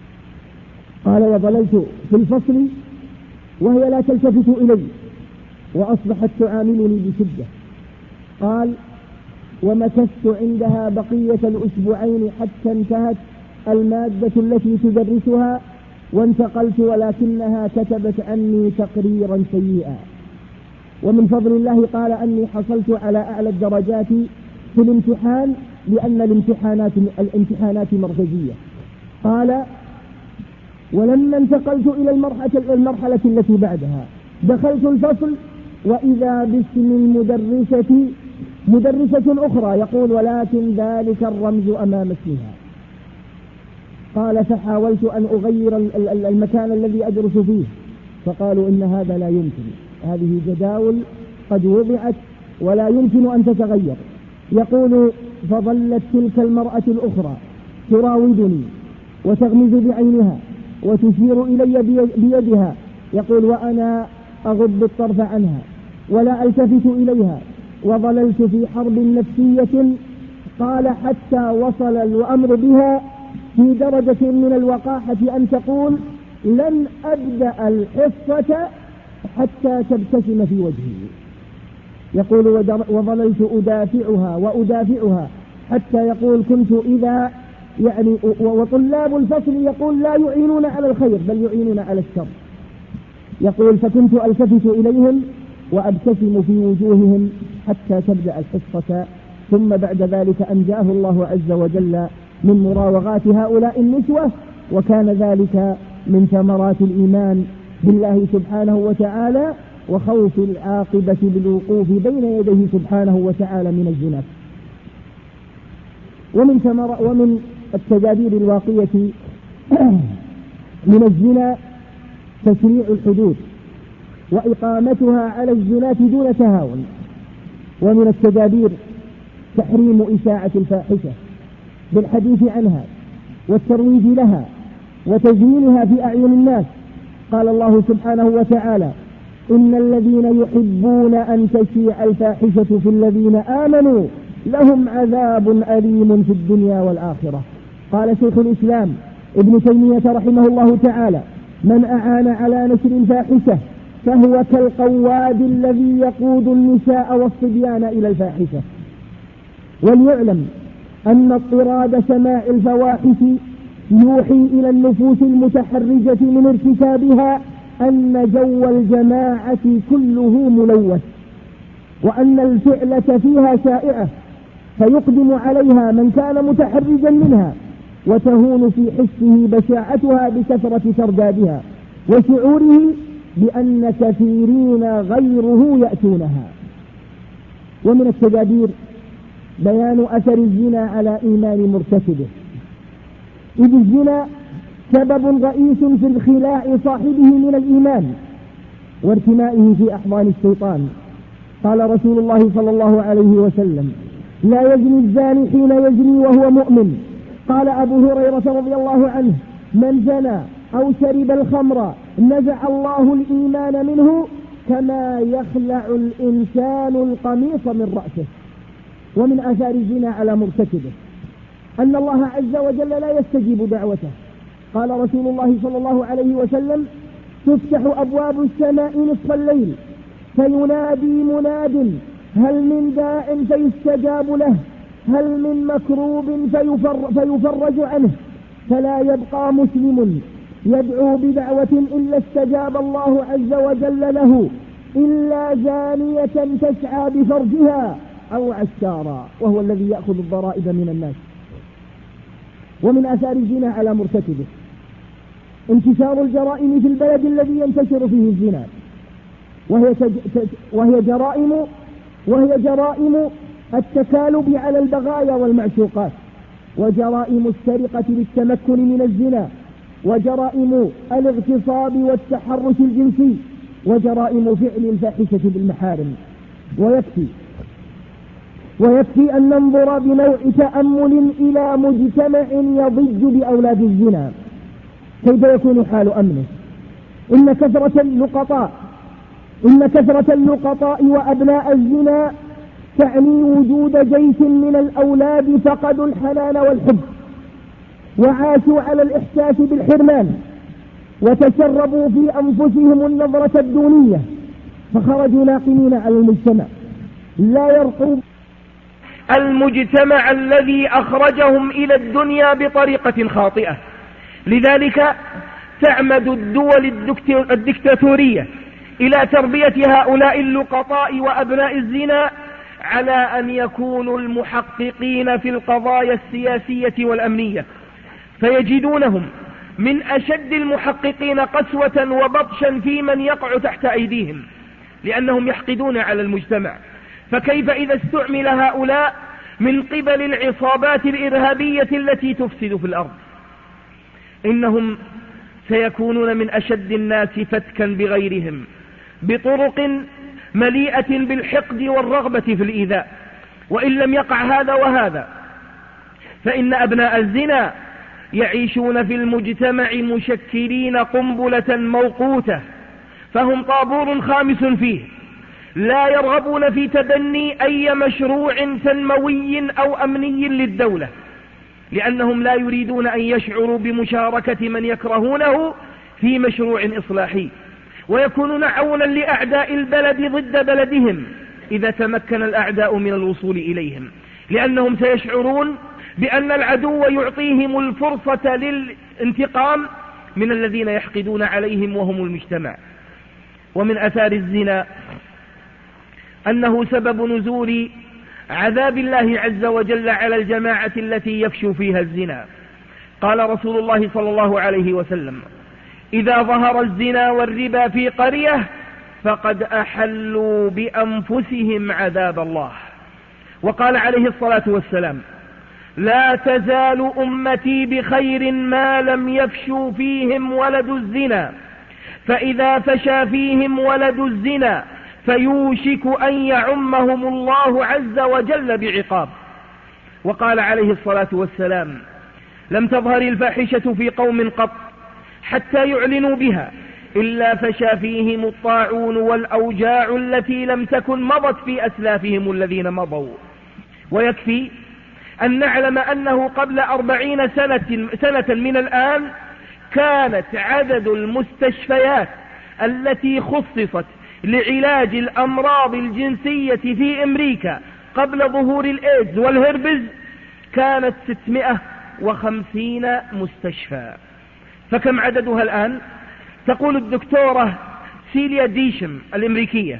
قال وظللت في الفصل وهي لا تلتفت إلي وأصبحت تعاملني بشدة. قال ومكثت عندها بقية الأسبوعين حتى انتهت المادة التي تدرسها وانتقلت، ولكنها كتبت عني تقريرا سيئا. ومن فضل الله قال أني حصلت على أعلى الدرجات في الامتحان لأن الامتحانات الامتحانات مركزية. قال ولما انتقلت إلى المرحلة, المرحلة التي بعدها دخلت الفصل وإذا باسم المدرسة مدرسة أخرى، يقول ولكن ذلك الرمز أمام اسمها. قال فحاولت أن أغير المكان الذي أدرس فيه فقالوا إن هذا لا يمكن، هذه جداول قد وضعت ولا يمكن أن تتغير. يقول فظلت تلك المرأة الأخرى تراودني وتغمز بعينها وتشير إلي بيدها، يقول وأنا أغض الطرف عنها ولا ألتفت إليها، وظللت في حرب نفسية. قال حتى وصل الأمر بها في درجة من الوقاحة أن تقول لن أبدأ الحصة حتى تبتسم في وجهي. يقول وظللت أدافعها وأدافعها حتى يقول كنت إذا يعني وطلاب الفصل يقول لا يعينون على الخير بل يعينون على الشر. يقول فكنت ألتفت إليهم وأبتسم في وجوههم حتى تبدأ الحصة، ثم بعد ذلك أنجاه الله عز وجل من مراوغات هؤلاء النسوة، وكان ذلك من ثمرات الإيمان بالله سبحانه وتعالى وخوف العاقبة بالوقوف بين يديه سبحانه وتعالى من الزنا. ومن ثمر ومن التدابير الواقية من الزنا تشريع الحدود وإقامتها على الزناة دون تهاون. ومن التدابير تحريم إشاعة الفاحشة بالحديث عنها والترويج لها وتزيينها في أعين الناس. قال الله سبحانه وتعالى إن الذين يحبون أن تشيع الفاحشة في الذين آمنوا لهم عذاب أليم في الدنيا والآخرة. قال شيخ الإسلام ابن تيمية رحمه الله تعالى من أعان على نشر الفاحشة فهو كالقواد الذي يقود النساء والصبيان إلى الفاحشة. وليعلم أن اضطراد سماع الفواحش يوحي إلى النفوس المتحرجة من ارتكابها أن جو الجماعة كله ملوث، وأن الفعلة فيها شائعة فيقدم عليها من كان متحرجا منها، وتهون في حسه بشاعتها بكثرة تردادها وشعوره بأن كثيرين غيره يأتونها. ومن التدابير بيان أثر الزنا على إيمان مرتكبه، إذ الزنا سبب رئيس في انخلاع صاحبه من الإيمان وارتمائه في أحضان الشيطان. قال رسول الله صلى الله عليه وسلم لا يزني الزاني حين يزني وهو مؤمن. قال أبو هريرة رضي الله عنه من زنى أو شرب الخمر نزع الله الإيمان منه كما يخلع الإنسان القميص من رأسه. ومن آثار الزنا على مرتكبه أن الله عز وجل لا يستجيب دعوته. قال رسول الله صلى الله عليه وسلم تفتح أبواب السماء نصف الليل فينادي مناد هل من داع فيستجاب له هل من مكروب فيفر فيفرج عنه، فلا يبقى مسلم يدعو بدعوة إلا استجاب الله عز وجل له إلا زانية تسعى بفرجها أو عشارا، وهو الذي يأخذ الضرائب من الناس. ومن آثار الزنا على مرتكبه انتشار الجرائم في البلد الذي ينتشر فيه الزنا، وهي, تج... وهي جرائم وهي جرائم التكالب على البغايا والمعشوقات، وجرائم السرقة للتمكن من الزنا، وجرائم الاغتصاب والتحرش الجنسي، وجرائم فعل الفاحشة بالمحارم. ويكفي ويكفي أن ننظر بنوع تأمل إلى مجتمع يضج بأولاد الزنا كيف يكون حال أمنه. إن كثرة اللقطاء إن كثرة اللقطاء وأبناء الزنا تعني وجود جيش من الأولاد فقدوا الحنان والحب، وعاشوا على الإحساس بالحرمان، وتشربوا في أنفسهم النظرة الدونية، فخرجوا ناقمين على المجتمع لا يرقب المجتمع الذي أخرجهم إلى الدنيا بطريقة خاطئة. لذلك تعمد الدول الدكتاتورية إلى تربية هؤلاء اللقطاء وأبناء الزنا على أن يكونوا المحققين في القضايا السياسية والأمنية، فيجدونهم من أشد المحققين قسوة وبطشا في من يقع تحت أيديهم، لأنهم يحقدون على المجتمع. فكيف إذا استعمل هؤلاء من قبل العصابات الإرهابية التي تفسد في الأرض؟ إنهم سيكونون من أشد الناس فتكا بغيرهم بطرق مليئة بالحقد والرغبة في الإيذاء. وإن لم يقع هذا وهذا، فإن أبناء الزنا يعيشون في المجتمع مشكلين قنبلة موقوتة، فهم طابور خامس فيه، لا يرغبون في تبني أي مشروع تنموي أو أمني للدولة، لأنهم لا يريدون أن يشعروا بمشاركة من يكرهونه في مشروع إصلاحي، ويكونون عونا لأعداء البلد ضد بلدهم إذا تمكن الأعداء من الوصول إليهم، لأنهم سيشعرون بأن العدو يعطيهم الفرصة للانتقام من الذين يحقدون عليهم وهم المجتمع. ومن أثار الزنا أنه سبب نزول عذاب الله عز وجل على الجماعة التي يفشو فيها الزنا. قال رسول الله صلى الله عليه وسلم: إذا ظهر الزنا والربا في قرية فقد أحلوا بأنفسهم عذاب الله. وقال عليه الصلاة والسلام: لا تزال أمتي بخير ما لم يفشوا فيهم ولد الزنا، فإذا فشى فيهم ولد الزنا فيوشك أن يعمهم الله عز وجل بعقاب. وقال عليه الصلاة والسلام: لم تظهر الفاحشة في قوم قط حتى يعلنوا بها إلا فشى فيهم الطاعون والأوجاع التي لم تكن مضت في أسلافهم الذين مضوا. ويكفي أن نعلم أنه قبل أربعين سنة, سنة من الآن كانت عدد المستشفيات التي خصصت لعلاج الأمراض الجنسية في أمريكا قبل ظهور الإيدز والهربز كانت ستمائة وخمسين مستشفى. فكم عددها الآن؟ تقول الدكتورة سيليا ديشم الأمريكية: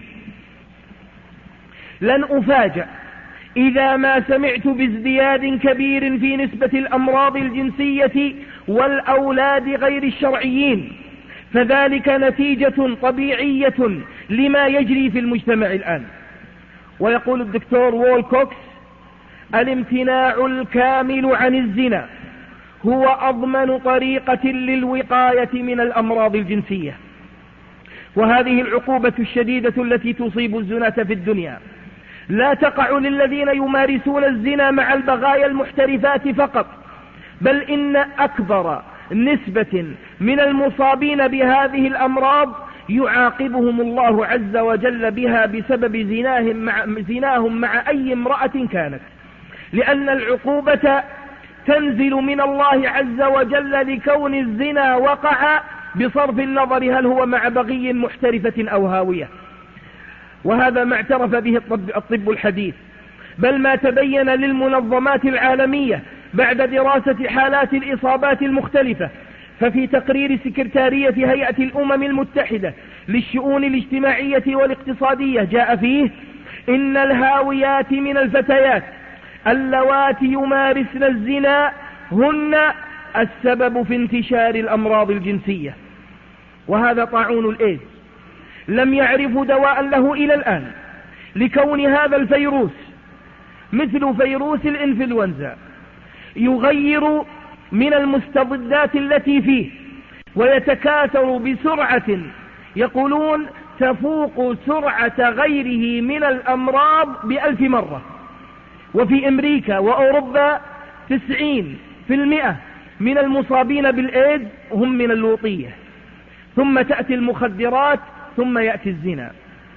لن أفاجأ إذا ما سمعت بازدياد كبير في نسبة الأمراض الجنسية والأولاد غير الشرعيين، فذلك نتيجة طبيعية لما يجري في المجتمع الآن. ويقول الدكتور وولكوكس: الامتناع الكامل عن الزنا هو أضمن طريقة للوقاية من الأمراض الجنسية. وهذه العقوبة الشديدة التي تصيب الزناة في الدنيا لا تقع للذين يمارسون الزنا مع البغايا المحترفات فقط، بل إن أكبر نسبة من المصابين بهذه الأمراض يعاقبهم الله عز وجل بها بسبب زناهم مع, زناهم مع أي امرأة كانت، لأن العقوبة تنزل من الله عز وجل لكون الزنا وقع بصرف النظر هل هو مع بغي محترفة أو هاوية. وهذا ما اعترف به الطب, الطب الحديث، بل ما تبين للمنظمات العالمية بعد دراسة حالات الإصابات المختلفة. ففي تقرير سكرتارية هيئة الأمم المتحدة للشؤون الاجتماعية والاقتصادية جاء فيه: إن الهاويات من الفتيات اللواتي يمارسن الزنا هن السبب في انتشار الأمراض الجنسية، وهذا طاعون الإيدز لم يعرفوا دواء له إلى الآن، لكون هذا الفيروس مثل فيروس الإنفلونزا يغير من المستضدات التي فيه ويتكاثر بسرعة يقولون تفوق سرعة غيره من الأمراض بألف مرة. وفي أمريكا وأوروبا تسعين في المئة من المصابين بالإيدز هم من اللوطية، ثم تأتي المخدرات، ثم يأتي الزنا.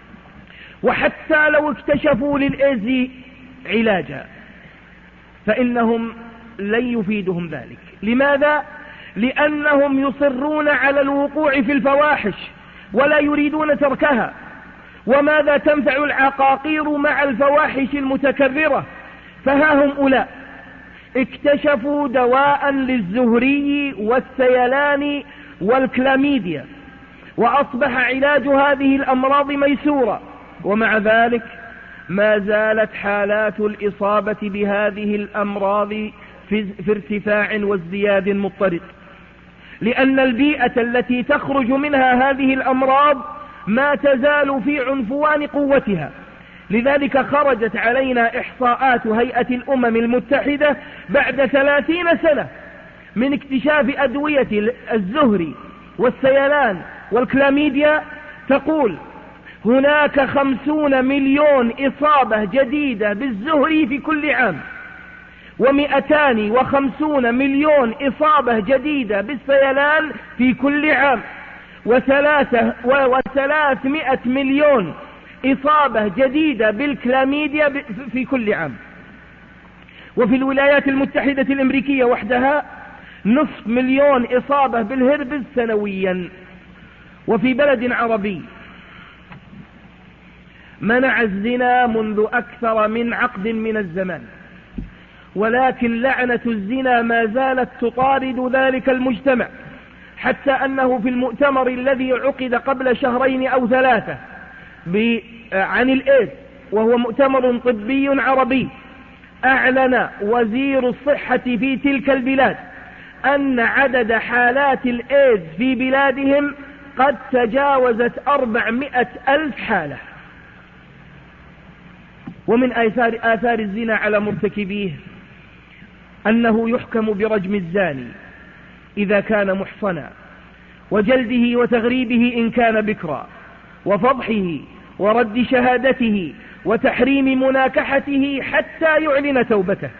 وحتى لو اكتشفوا للإيدز علاجا فإنهم لن يفيدهم ذلك. لماذا؟ لأنهم يصرون على الوقوع في الفواحش ولا يريدون تركها. وماذا تنفع العقاقير مع الفواحش المتكررة؟ فها هم أولاء اكتشفوا دواء للزهري والسيلان والكلاميديا، وأصبح علاج هذه الأمراض ميسورا، ومع ذلك ما زالت حالات الإصابة بهذه الأمراض في ارتفاع وازدياد مضطرد، لأن البيئة التي تخرج منها هذه الأمراض ما تزال في عنفوان قوتها. لذلك خرجت علينا إحصاءات هيئة الأمم المتحدة بعد ثلاثين سنة من اكتشاف أدوية الزهري والسيلان والكلاميديا، تقول هناك خمسون مليون إصابة جديدة بالزهري في كل عام، ومئتان وخمسون مليون إصابة جديدة بالسيلان في كل عام، وثلاثة وثلاثمائة مليون إصابة جديدة بالكلاميديا في كل عام. وفي الولايات المتحدة الأمريكية وحدها نصف مليون إصابة بالهربس سنويا. وفي بلد عربي منع الزنا منذ أكثر من عقد من الزمان، ولكن لعنة الزنا ما زالت تطارد ذلك المجتمع، حتى أنه في المؤتمر الذي عقد قبل شهرين أو ثلاثة عن الإيدز، وهو مؤتمر طبي عربي، أعلن وزير الصحة في تلك البلاد أن عدد حالات الإيدز في بلادهم قد تجاوزت أربعمائة ألف حالة. ومن آثار, آثار الزنا على مرتكبيه أنه يحكم برجم الزاني إذا كان محصنا، وجلده وتغريبه إن كان بكرا، وفضحه ورد شهادته وتحريم مناكحته حتى يعلن توبته.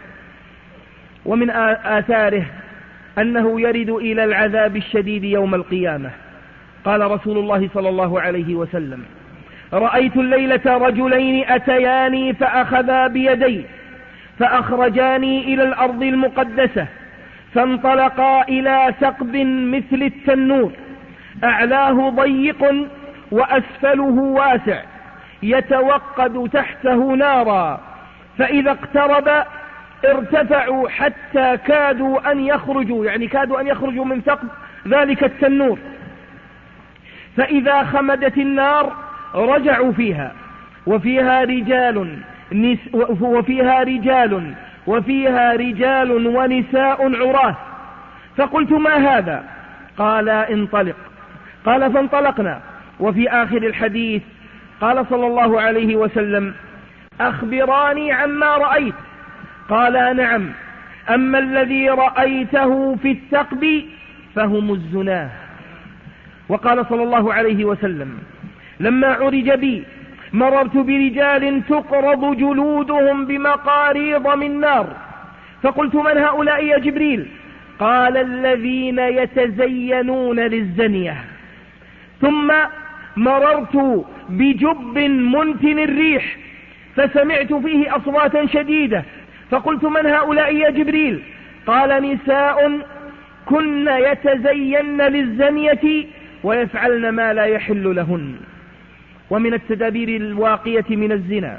ومن آثاره أنه يرد إلى العذاب الشديد يوم القيامة. قال رسول الله صلى الله عليه وسلم: رأيت الليلة رجلين أتياني فأخذا بيدي فأخرجاني إلى الأرض المقدسة، فانطلقا إلى ثقب مثل التنور، أعلاه ضيق وأسفله واسع، يتوقد تحته نارا، فإذا اقترب ارتفعوا حتى كادوا أن يخرجوا، يعني كادوا أن يخرجوا من ثقب ذلك التنور، فإذا خمدت النار رجعوا فيها، وفيها رجال وفيها رجال وفيها رجال ونساء عراة. فقلت: ما هذا؟ قال: انطلق. قال: فانطلقنا. وفي آخر الحديث قال صلى الله عليه وسلم: أخبراني عما رأيت. قال: نعم، أما الذي رأيته في الثقب فهم الزناه. وقال صلى الله عليه وسلم: لما عرج بي مررت برجال تقرض جلودهم بمقاريض من نار، فقلت: من هؤلاء يا جبريل؟ قال: الذين يتزينون للزنية. ثم مررت بجب منتن الريح فسمعت فيه أصواتا شديدة، فقلت: من هؤلاء يا جبريل؟ قال: نساء كن يتزين للزنية ويفعلن ما لا يحل لهن. ومن التدابير الواقية من الزنا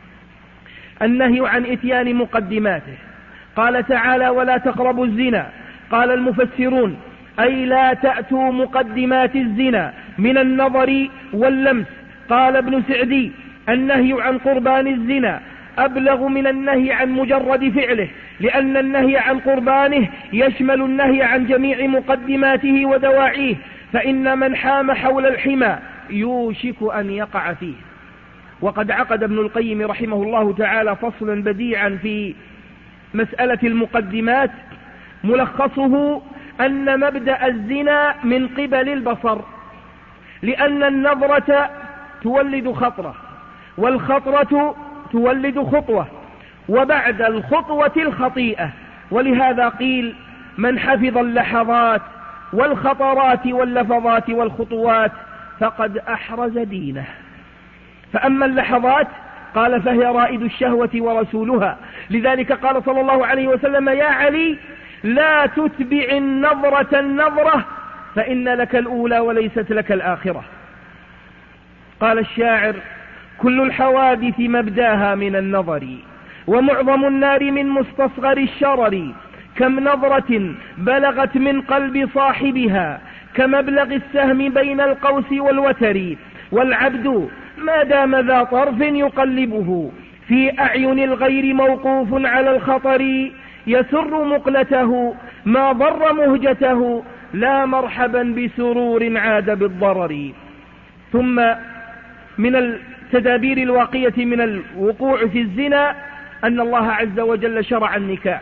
النهي عن إتيان مقدماته. قال تعالى: ولا تقربوا الزنا. قال المفسرون: أي لا تأتوا مقدمات الزنا من النظر واللمس. قال ابن سعدي: النهي عن قربان الزنا أبلغ من النهي عن مجرد فعله، لأن النهي عن قربانه يشمل النهي عن جميع مقدماته ودواعيه، فإن من حام حول الحمى يوشك أن يقع فيه. وقد عقد ابن القيم رحمه الله تعالى فصلا بديعا في مسألة المقدمات، ملخصه أن مبدأ الزنا من قبل البصر، لأن النظرة تولد خطرة، والخطرة تولد خطوة، وبعد الخطوة الخطيئة. ولهذا قيل: من حفظ اللحظات والخطرات واللفظات والخطوات فقد أحرز دينه. فأما اللحظات قال فهي رائد الشهوة ورسولها، لذلك قال صلى الله عليه وسلم: يا علي لا تتبع النظرة النظرة فإن لك الأولى وليست لك الآخرة. قال الشاعر: كل الحوادث مبداها من النظر، ومعظم النار من مستصغر الشرر، كم نظرة بلغت من قلب صاحبها كمبلغ السهم بين القوس والوتر، والعبد ما دام ذا طرف يقلبه في أعين الغير موقوف على الخطر، يسر مقلته ما ضر مهجته، لا مرحبا بسرور عاد بالضرر. ثم من التدابير الواقية من الوقوع في الزنا أن الله عز وجل شرع النكاح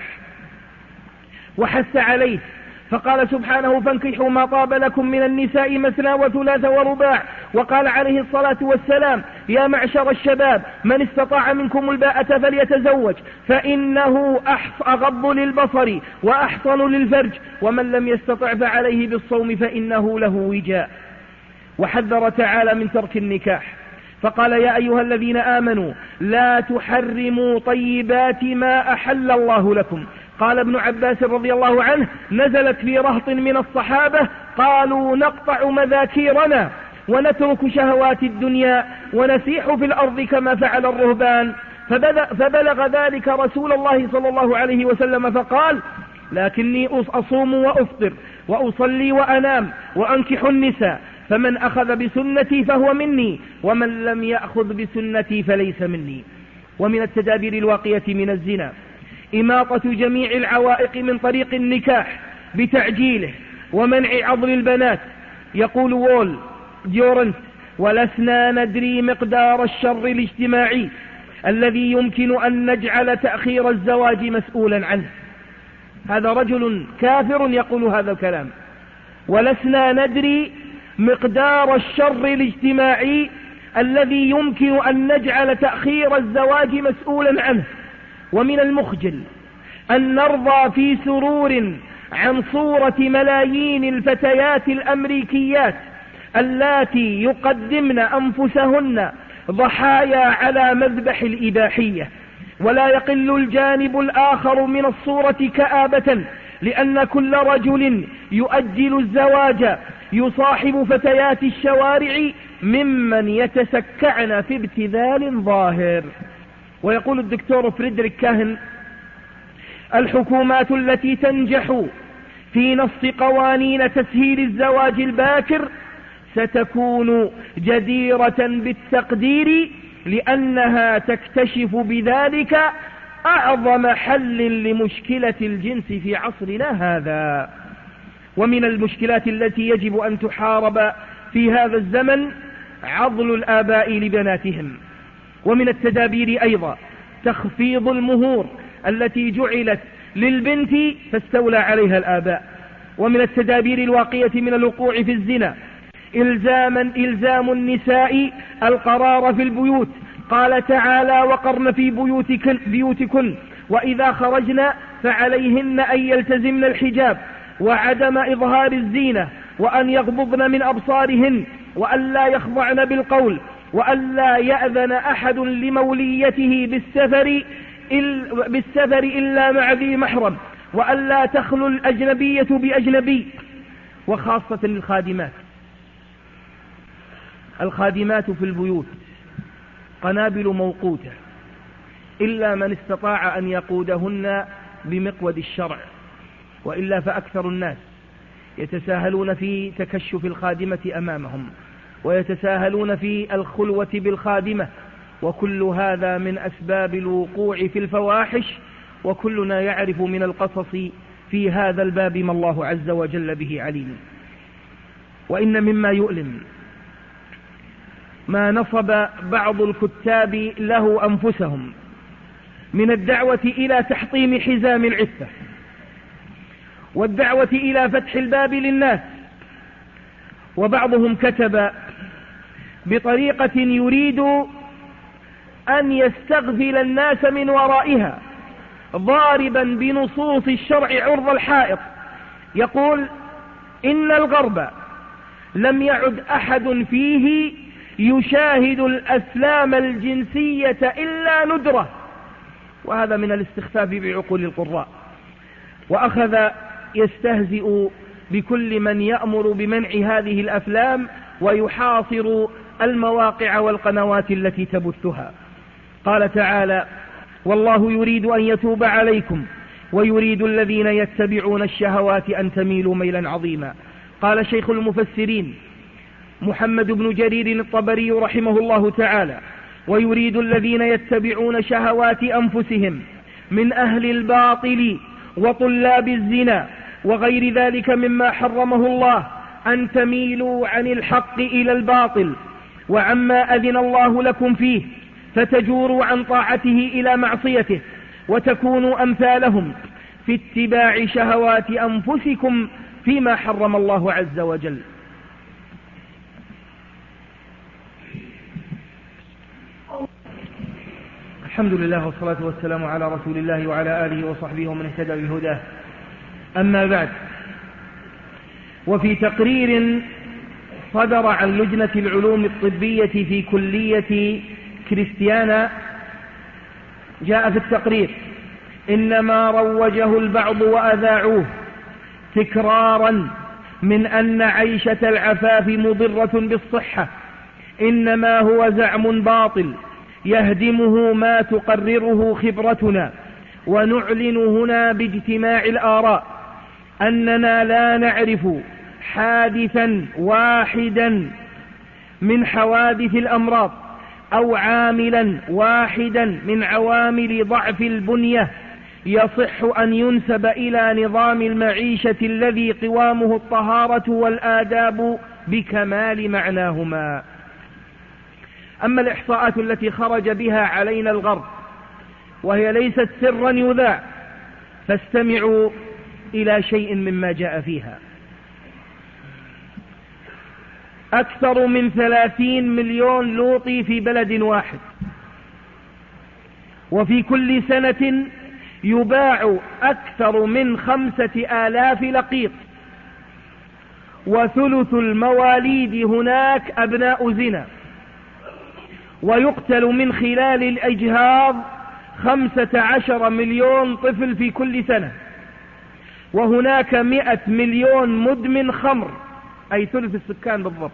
وحث عليه، فقال سبحانه: فانكحوا ما طاب لكم من النساء مثنى وثلاث ورباع. وقال عليه الصلاة والسلام: يا معشر الشباب من استطاع منكم الباءة فليتزوج فإنه أغض للبصر وأحصن للفرج، ومن لم يستطع فعليه بالصوم فإنه له وجاء. وحذر تعالى من ترك النكاح فقال: يا أيها الذين آمنوا لا تحرموا طيبات ما أحل الله لكم. قال ابن عباس رضي الله عنه: نزلت في رهط من الصحابة قالوا: نقطع مذاكيرنا ونترك شهوات الدنيا ونسيح في الأرض كما فعل الرهبان. فبلغ ذلك رسول الله صلى الله عليه وسلم فقال: لكني أصوم وأفطر وأصلي وأنام وأنكح النساء، فمن أخذ بسنتي فهو مني، ومن لم يأخذ بسنتي فليس مني. ومن التدابير الواقية من الزنا إماطة جميع العوائق من طريق النكاح بتعجيله ومنع عضل البنات. يقول وول ديورنت: ولسنا ندري مقدار الشر الاجتماعي الذي يمكن أن نجعل تأخير الزواج مسؤولا عنه. هذا رجل كافر يقول هذا الكلام. ولسنا ندري مقدار الشر الاجتماعي الذي يمكن أن نجعل تأخير الزواج مسؤولا عنه. ومن المخجل أن نرضى في سرور عن صورة ملايين الفتيات الأمريكيات اللاتي يقدمن أنفسهن ضحايا على مذبح الإباحية. ولا يقل الجانب الآخر من الصورة كآبة، لأن كل رجل يؤجل الزواج يصاحب فتيات الشوارع ممن يتسكعن في ابتذال ظاهر. ويقول الدكتور فريدريك كاهن: الحكومات التي تنجح في نص قوانين تسهيل الزواج الباكر ستكون جديرة بالتقدير، لأنها تكتشف بذلك أعظم حل لمشكلة الجنس في عصرنا هذا. ومن المشكلات التي يجب أن تحارب في هذا الزمن عضل الآباء لبناتهم. ومن التدابير أيضا تخفيض المهور التي جعلت للبنت فاستولى عليها الآباء. ومن التدابير الواقية من الوقوع في الزنا إلزاما إلزام النساء القرار في البيوت. قال تعالى: وقرن في بيوتكن, بيوتكن وإذا خرجن فعليهن أن يلتزمن الحجاب وعدم إظهار الزينة، وأن يغضضن من أبصارهن، وأن لا يخضعن بالقول، وأن لا يأذن أحد لموليته بالسفر, بالسفر إلا مع ذي محرم، وأن لا تخلو الأجنبية بأجنبي. وخاصة الخادمات الخادمات في البيوت قنابل موقوتة، إلا من استطاع أن يقودهن بمقود الشرع، وإلا فأكثر الناس يتساهلون في تكشف الخادمة أمامهم، ويتساهلون في الخلوة بالخادمة، وكل هذا من أسباب الوقوع في الفواحش، وكلنا يعرف من القصص في هذا الباب ما الله عز وجل به عليم. وإن مما يؤلم ما نصب بعض الكتاب له أنفسهم من الدعوة إلى تحطيم حزام العفة والدعوة إلى فتح الباب للناس، وبعضهم كتب بطريقة يريد أن يستغفل الناس من ورائها ضاربا بنصوص الشرع عرض الحائط، يقول إن الغرب لم يعد أحد فيه يشاهد الأفلام الجنسية إلا ندرة، وهذا من الاستخفاف بعقول القراء، وأخذ يستهزئ بكل من يأمر بمنع هذه الأفلام ويحاصر المواقع والقنوات التي تبثها. قال تعالى: والله يريد أن يتوب عليكم ويريد الذين يتبعون الشهوات أن تميلوا ميلا عظيما. قال شيخ المفسرين محمد بن جرير الطبري رحمه الله تعالى: ويريد الذين يتبعون شهوات أنفسهم من أهل الباطل وطلاب الزنا وغير ذلك مما حرمه الله أن تميلوا عن الحق إلى الباطل وعما أذن الله لكم فيه، فتجوروا عن طاعته إلى معصيته وتكونوا أمثالهم في اتباع شهوات أنفسكم فيما حرم الله عز وجل. الحمد لله والصلاة والسلام على رسول الله وعلى آله وصحبه ومن اهتدى بهداه. أما بعد، وفي تقرير صدر عن لجنة العلوم الطبية في كلية كريستيانا جاء في التقرير: إنما روجه البعض وأذاعوه تكرارا من أن عيشة العفاف مضرة بالصحة، إنما هو زعم باطل يهدمه ما تقرره خبرتنا. ونعلن هنا باجتماع الآراء أننا لا نعرف حادثا واحدا من حوادث الأمراض أو عاملا واحدا من عوامل ضعف البنية يصح أن ينسب إلى نظام المعيشة الذي قوامه الطهارة والآداب بكمال معناهما. أما الإحصاءات التي خرج بها علينا الغرب وهي ليست سرا يذاع، فاستمعوا إلى شيء مما جاء فيها. أكثر من ثلاثين مليون لوطي في بلد واحد، وفي كل سنة يباع أكثر من خمسة آلاف لقيط، وثلث المواليد هناك أبناء زنا، ويقتل من خلال الإجهاض خمسة عشر مليون طفل في كل سنة، وهناك مئة مليون مدمن خمر، أي ثلث السكان بالضبط.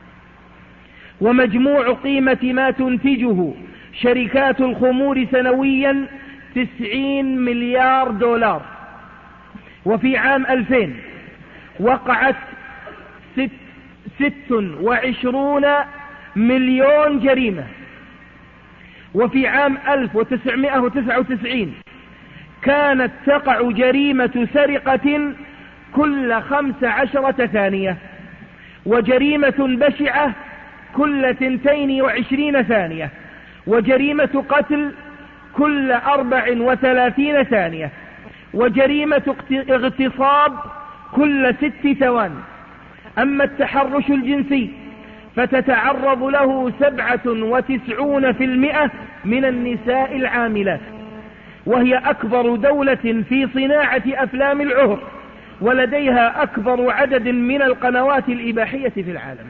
ومجموع قيمة ما تنتجه شركات الخمور سنويا تسعين مليار دولار. وفي عام ألفين وقعت ست, ست وعشرون مليون جريمة، وفي عام ألف وتسعمائة وتسعة وتسعين كانت تقع جريمة سرقة كل خمس عشرة ثانية، وجريمة بشعة كل تنتين وعشرين ثانية، وجريمة قتل كل أربع وثلاثين ثانية، وجريمة اغتصاب كل ست ثوان. أما التحرش الجنسي فتتعرض له سبعة وتسعون في المئة من النساء العاملات، وهي أكبر دولة في صناعة أفلام العهر، ولديها أكبر عدد من القنوات الإباحية في العالم.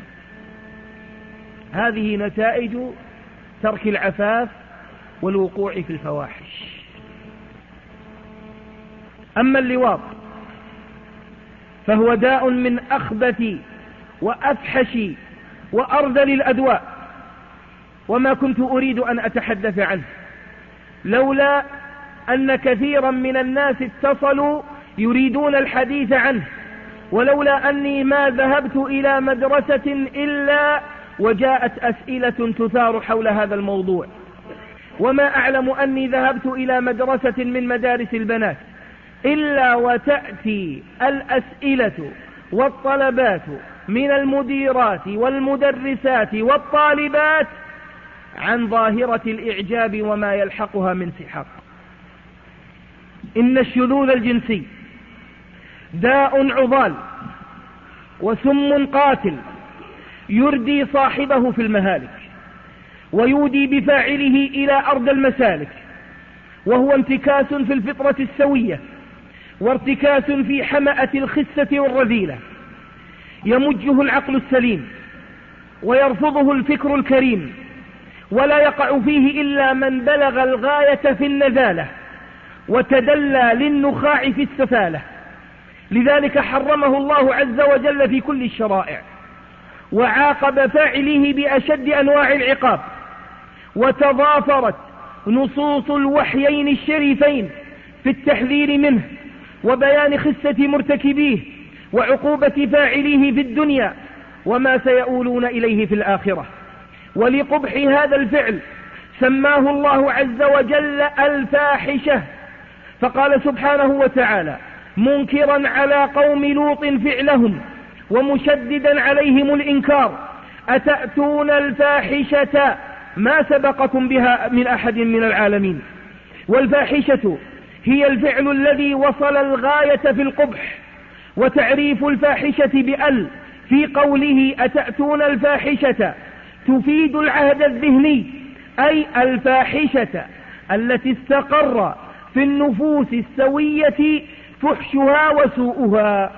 هذه نتائج ترك العفاف والوقوع في الفواحش. أما اللواط فهو داء من أخبث وأفحش وأرذل الأدواء، وما كنت أريد أن أتحدث عنه لولا أن كثيرا من الناس اتصلوا يريدون الحديث عنه، ولولا أني ما ذهبت إلى مدرسة إلا وجاءت أسئلة تثار حول هذا الموضوع، وما أعلم أني ذهبت إلى مدرسة من مدارس البنات إلا وتأتي الأسئلة والطلبات من المديرات والمدرسات والطالبات عن ظاهرة الإعجاب وما يلحقها من سحاق. إن الشذوذ الجنسي داء عضال وسم قاتل يردي صاحبه في المهالك ويودي بفاعله إلى أرض المسالك، وهو انتكاس في الفطرة السوية وارتكاس في حمأة الخسة والرذيلة، يمجه العقل السليم ويرفضه الفكر الكريم، ولا يقع فيه إلا من بلغ الغاية في النذالة وتدلى للنخاع في السفالة. لذلك حرمه الله عز وجل في كل الشرائع، وعاقب فاعله بأشد أنواع العقاب، وتضافرت نصوص الوحيين الشريفين في التحذير منه وبيان خسة مرتكبيه وعقوبة فاعليه في الدنيا وما سيؤولون إليه في الآخرة. ولقبح هذا الفعل سماه الله عز وجل الفاحشة، فقال سبحانه وتعالى منكرا على قوم لوط فعلهم ومشددا عليهم الإنكار: أتأتون الفاحشة ما سبقكم بها من أحد من العالمين. والفاحشة هي الفعل الذي وصل الغاية في القبح. وتعريف الفاحشة بأل في قوله أتأتون الفاحشة تفيد العهد الذهني، أي الفاحشة التي استقر في النفوس السوية فحشها وسوءها.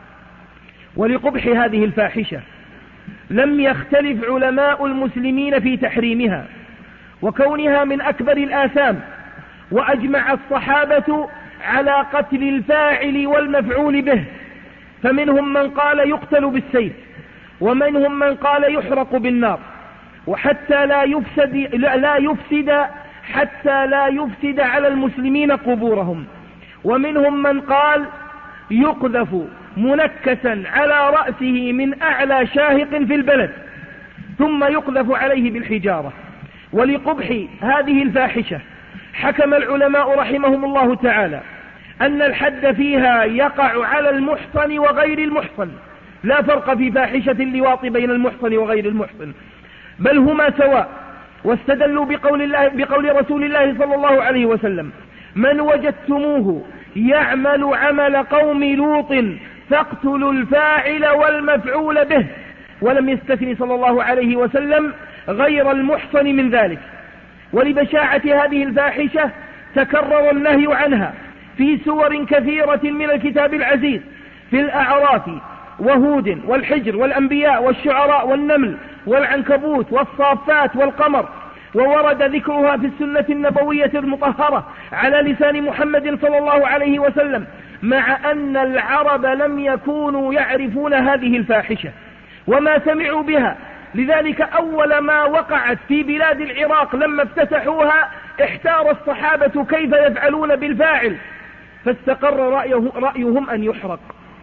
ولقبح هذه الفاحشة لم يختلف علماء المسلمين في تحريمها وكونها من أكبر الآثام، وأجمع الصحابة على قتل الفاعل والمفعول به، فمنهم من قال يقتل بالسيف، ومنهم من قال يحرق بالنار، وحتى لا يفسد لا يفسد حتى لا يفسد على المسلمين قبورهم، ومنهم من قال يقذف منكسا على رأسه من أعلى شاهق في البلد ثم يقذف عليه بالحجارة. ولقبح هذه الفاحشة حكم العلماء رحمهم الله تعالى أن الحد فيها يقع على المحصن وغير المحصن، لا فرق في فاحشة اللواط بين المحصن وغير المحصن، بل هما سواء. واستدلوا بقول, الله بقول رسول الله صلى الله عليه وسلم: من وجدتموه يعمل عمل قوم لوط فاقتلوا الفاعل والمفعول به، ولم يستثني صلى الله عليه وسلم غير المحصن من ذلك. ولبشاعة هذه الفاحشة تكرر النهي عنها في سور كثيرة من الكتاب العزيز، في الأعراف وهود والحجر والأنبياء والشعراء والنمل والعنكبوت والصافات والقمر، وورد ذكرها في السنة النبوية المطهرة على لسان محمد صلى الله عليه وسلم، مع أن العرب لم يكونوا يعرفون هذه الفاحشة وما سمعوا بها. لذلك أول ما وقعت في بلاد العراق لما افتتحوها احتار الصحابة كيف يفعلون بالفاعل، فاستقر رأيه رأيهم أن يحرق.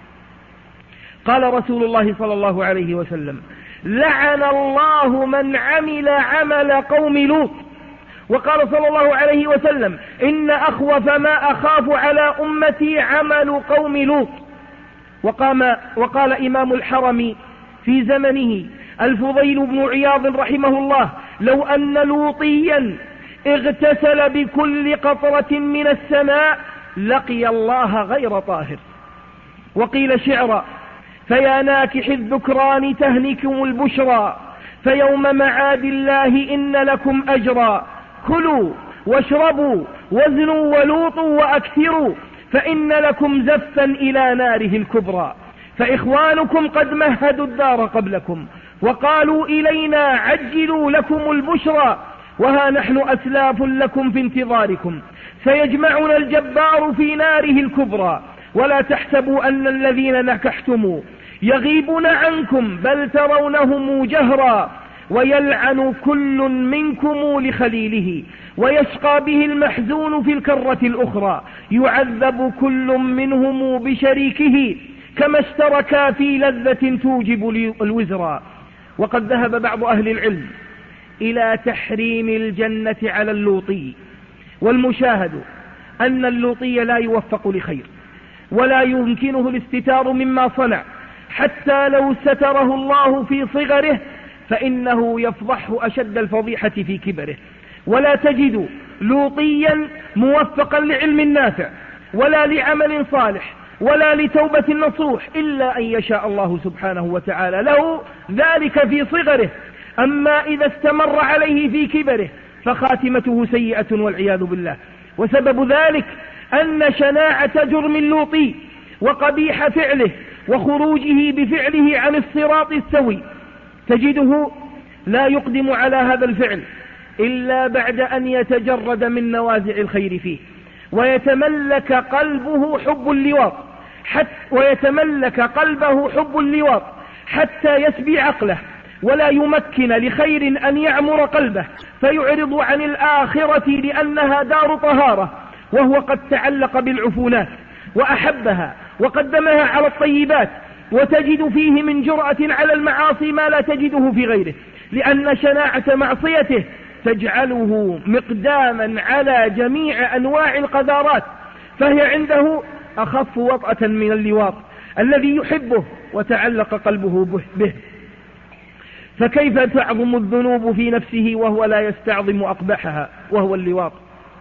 قال رسول الله صلى الله عليه وسلم: لعن الله من عمل عمل قوم لوط. وقال صلى الله عليه وسلم: إن أخوف ما أخاف على أمتي عمل قوم لوط. وقام وقال إمام الحرم في زمنه الفضيل بن عياض رحمه الله: لو أن لوطيا اغتسل بكل قطرة من السماء لقي الله غير طاهر. وقيل شعرا: فيا ناكح الذكران تهنكم البشرى، فيوم معاد الله إن لكم أجرا، كلوا واشربوا وزنوا ولوطوا وأكثروا، فإن لكم زفا إلى ناره الكبرى، فإخوانكم قد مهدوا الدار قبلكم وقالوا إلينا عجلوا لكم البشرى، وها نحن أسلاف لكم في انتظاركم، سيجمعنا الجبار في ناره الكبرى، ولا تحسبوا أن الذين نكحتموا يغيبون عنكم بل ترونهم جهرا، ويلعن كل منكم لخليله، ويشقى به المحزون في الكرة الأخرى، يعذب كل منهم بشريكه، كما اشتركا في لذة توجب الوزرا. وقد ذهب بعض أهل العلم إلى تحريم الجنة على اللوطي، والمشاهد أن اللوطي لا يوفق لخير ولا يمكنه الاستتار مما صنع، حتى لو ستره الله في صغره فإنه يفضحه أشد الفضيحة في كبره. ولا تجد لوطيا موفقا لعلم نافع ولا لعمل صالح ولا لتوبة نصوح إلا أن يشاء الله سبحانه وتعالى له ذلك في صغره. أما إذا استمر عليه في كبره فخاتمته سيئة والعياذ بالله. وسبب ذلك أن شناعة جرم اللوطي وقبيح فعله وخروجه بفعله عن الصراط السوي تجده لا يقدم على هذا الفعل إلا بعد أن يتجرد من نوازع الخير فيه، ويتملك قلبه حب اللواط حتى ويتملك قلبه حب اللواط حتى يسبي عقله، ولا يمكن لخير أن يعمر قلبه، فيعرض عن الآخرة لأنها دار طهارة، وهو قد تعلق بالعفونات وأحبها وقدمها على الطيبات، وتجد فيه من جرأة على المعاصي ما لا تجده في غيره، لأن شناعة معصيته تجعله مقداما على جميع أنواع القذارات، فهي عنده أخف وطأة من اللواط الذي يحبه وتعلق قلبه به. فكيف تعظم الذنوب في نفسه وهو لا يستعظم أقبحها وهو اللواط؟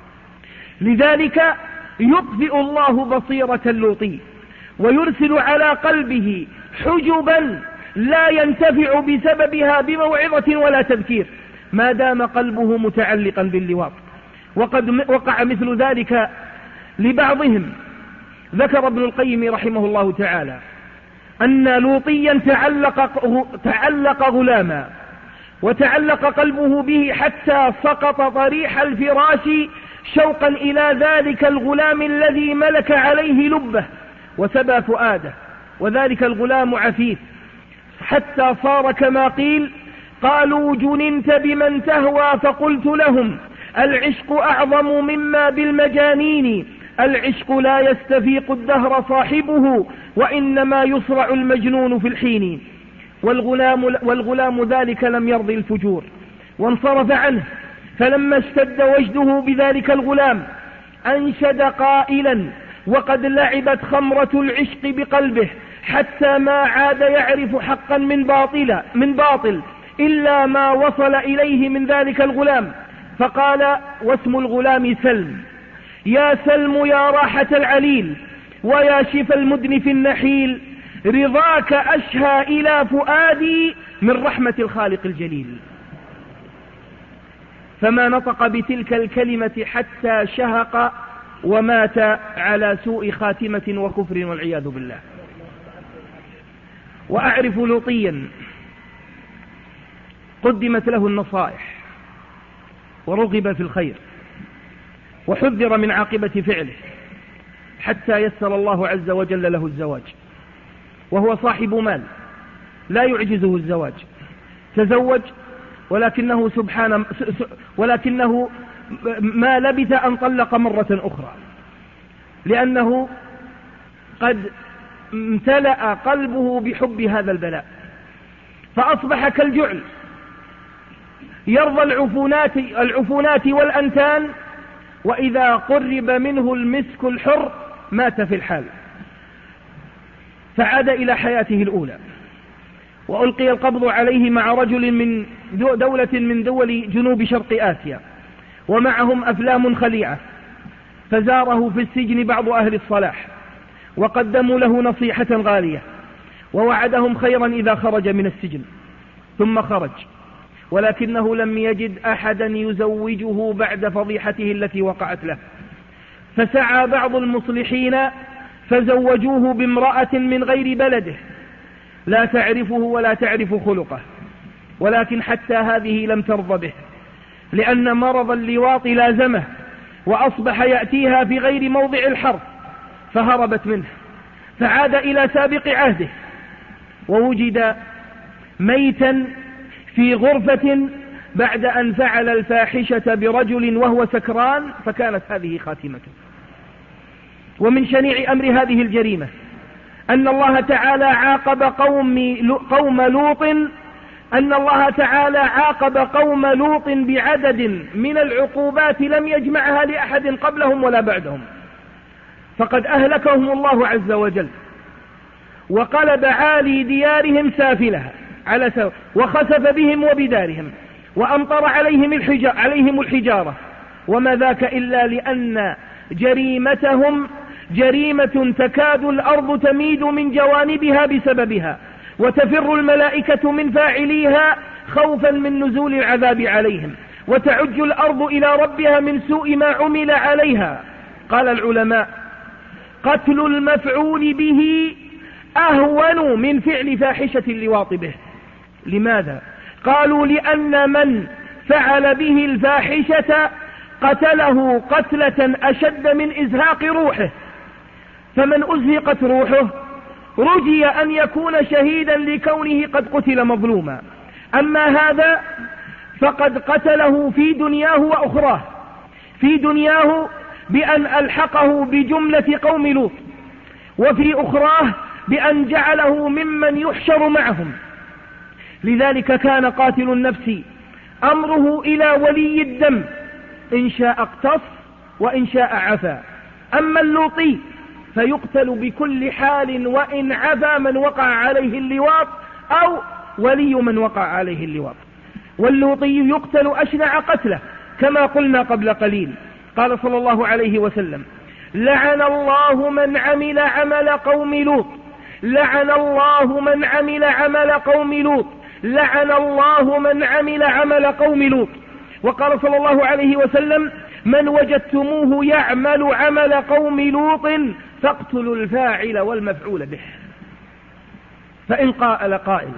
لذلك يطفئ الله بصيرة اللوطي ويرسل على قلبه حجبا لا ينتفع بسببها بموعظة ولا تذكير ما دام قلبه متعلقا باللواط. وقد وقع مثل ذلك لبعضهم. ذكر ابن القيم رحمه الله تعالى أن لوطيا تعلق, تعلق غلاما وتعلق قلبه به حتى سقط طريح الفراش شوقا إلى ذلك الغلام الذي ملك عليه لبه وسبى فؤاده، وذلك الغلام عفيف، حتى صار كما قيل: قالوا جننت بمن تهوى فقلت لهم العشق أعظم مما بالمجانين، العشق لا يستفيق الدهر صاحبه وإنما يصرع المجنون في الحين. والغلام, والغلام ذلك لم يرضي الفجور وانصرف عنه، فلما اشتد وجده بذلك الغلام أنشد قائلا: وقد لعبت خمرة العشق بقلبه حتى ما عاد يعرف حقا من باطل, من باطل إلا ما وصل إليه من ذلك الغلام. فقال: واسم الغلام سلم، يا سلم يا راحة العليل ويا شفى المدن في النحيل، رضاك أشهى إلى فؤادي من رحمة الخالق الجليل. فما نطق بتلك الكلمة حتى شهق ومات على سوء خاتمة وكفر والعياذ بالله. وأعرف لوطيا قدمت له النصائح ورغب في الخير وحذر من عاقبة فعله حتى يسر الله عز وجل له الزواج، وهو صاحب مال لا يعجزه الزواج، تزوج ولكنه سبحان ولكنه ما لبث أن طلق مرة أخرى، لأنه قد امتلأ قلبه بحب هذا البلاء، فأصبح كالجعل يرضى العفونات, العفونات والأنتان، وإذا قرب منه المسك الحر مات في الحال. فعاد إلى حياته الأولى، وألقي القبض عليه مع رجل من دولة من دول جنوب شرق آسيا، ومعهم أفلام خليعة، فزاره في السجن بعض أهل الصلاح وقدموا له نصيحة غالية ووعدهم خيرا إذا خرج من السجن، ثم خرج ولكنه لم يجد أحدا يزوجه بعد فضيحته التي وقعت له، فسعى بعض المصلحين فزوجوه بامرأة من غير بلده لا تعرفه ولا تعرف خلقه، ولكن حتى هذه لم ترضى به، لأن مرض اللواط لازمه وأصبح يأتيها في غير موضع الحرف، فهربت منه، فعاد إلى سابق عهده ووجد ميتا في غرفة بعد أن فعل الفاحشة برجل وهو سكران، فكانت هذه خاتمته. ومن شنيع أمر هذه الجريمة أن الله تعالى عاقب قوم, قوم لوط أن الله تعالى عاقب قوم لوط بعدد من العقوبات لم يجمعها لأحد قبلهم ولا بعدهم، فقد أهلكهم الله عز وجل وقلب عالي ديارهم سافلها على سو... وخسف بهم وبدارهم وأمطر عليهم, الحجا... عليهم الحجارة، وما ذاك إلا لأن جريمتهم جريمة تكاد الأرض تميد من جوانبها بسببها، وتفر الملائكة من فاعليها خوفا من نزول العذاب عليهم، وتعج الأرض إلى ربها من سوء ما عمل عليها. قال العلماء: قتل المفعول به أهون من فعل فاحشة اللواط به. لماذا؟ قالوا: لأن من فعل به الفاحشة قتله قتلة أشد من إزهاق روحه، فمن أزهقت روحه رجي أن يكون شهيدا لكونه قد قتل مظلوما. أما هذا فقد قتله في دنياه وأخراه، في دنياه بأن ألحقه بجملة قوم لوط، وفي أخراه بأن جعله ممن يحشر معهم. لذلك كان قاتل النفس أمره إلى ولي الدم، إن شاء اقتص وإن شاء عفا. أما اللوطي فيقتل بكل حال، وإن عفا من وقع عليه اللواط أو ولي من وقع عليه اللواط. واللوطي يقتل أشنع قتله كما قلنا قبل قليل. قال صلى الله عليه وسلم: لعن الله من عمل عمل قوم لوط، لعن الله من عمل عمل قوم لوط، لعن الله من عمل عمل قوم لوط. وقال صلى الله عليه وسلم: من وجدتموه يعمل عمل قوم لوط فاقتلوا الفاعل والمفعول به. فإن قال قائل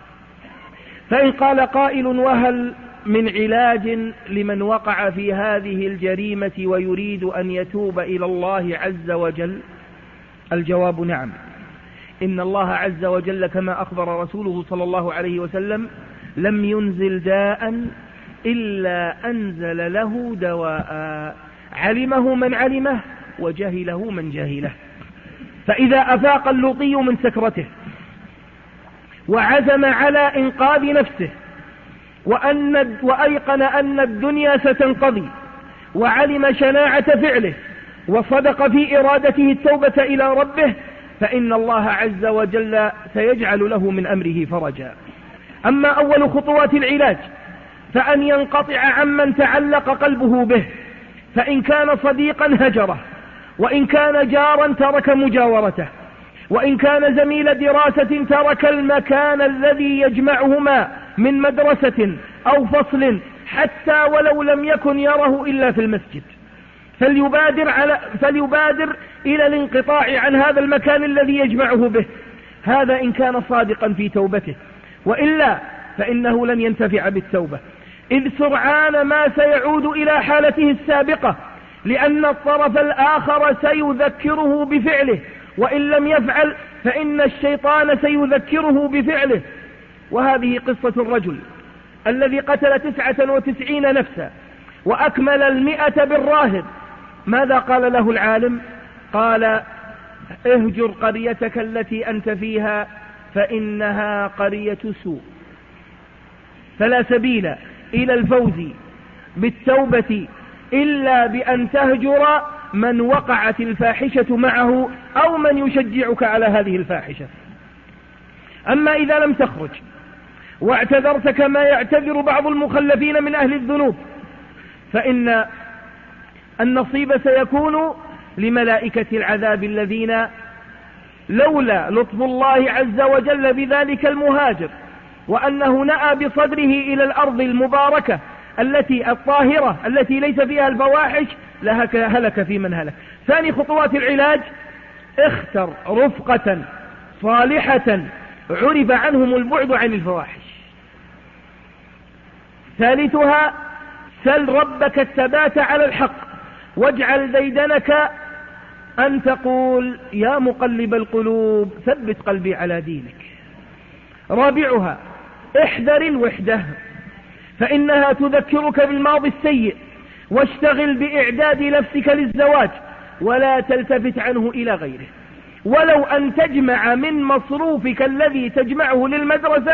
فإن قال قائل: وهل من علاج لمن وقع في هذه الجريمة ويريد أن يتوب إلى الله عز وجل؟ الجواب: نعم. إن الله عز وجل كما أخبر رسوله صلى الله عليه وسلم: لم ينزل داء إلا أنزل له دواء، علمه من علمه وجهله من جهله. فإذا أفاق اللوطي من سكرته وعزم على إنقاذ نفسه وأن وأيقن أن الدنيا ستنقضي، وعلم شناعة فعله وصدق في إرادته التوبة إلى ربه، فإن الله عز وجل سيجعل له من أمره فرجا. أما أول خطوات العلاج فأن ينقطع عمن تعلق قلبه به، فإن كان صديقا هجره، وإن كان جارا ترك مجاورته، وإن كان زميل دراسة ترك المكان الذي يجمعهما من مدرسة أو فصل، حتى ولو لم يكن يره إلا في المسجد، فليبادر, على فليبادر إلى الانقطاع عن هذا المكان الذي يجمعه به. هذا إن كان صادقا في توبته، وإلا فإنه لن ينتفع بالتوبة، إذ سرعان ما سيعود إلى حالته السابقة، لأن الطرف الآخر سيذكره بفعله، وإن لم يفعل فإن الشيطان سيذكره بفعله. وهذه قصة الرجل الذي قتل تسعة وتسعين نفسا وأكمل المئة بالراهب. ماذا قال له العالم؟ قال: اهجر قريتك التي أنت فيها فإنها قرية سوء. فلا سبيل إلى الفوز بالتوبة إلا بأن تهجر من وقعت الفاحشة معه أو من يشجعك على هذه الفاحشة. أما إذا لم تخرج واعتذرت كما يعتذر بعض المخلفين من أهل الذنوب، فإن النصيب سيكون لملائكة العذاب الذين لولا لطف الله عز وجل بذلك المهاجر وأنه نأى بصدره إلى الأرض المباركة التي الطاهرة التي ليس فيها الفواحش لهلك في من هلك. ثاني خطوات العلاج: اختر رفقة صالحة عرف عنهم البعد عن الفواحش. ثالثها: سل ربك الثبات على الحق، واجعل ديدنك أن تقول: يا مقلب القلوب ثبت قلبي على دينك. رابعها: احذر الوحدة، فإنها تذكرك بالماضي السيء، واشتغل بإعداد نفسك للزواج ولا تلتفت عنه إلى غيره، ولو أن تجمع من مصروفك الذي تجمعه للمدرسة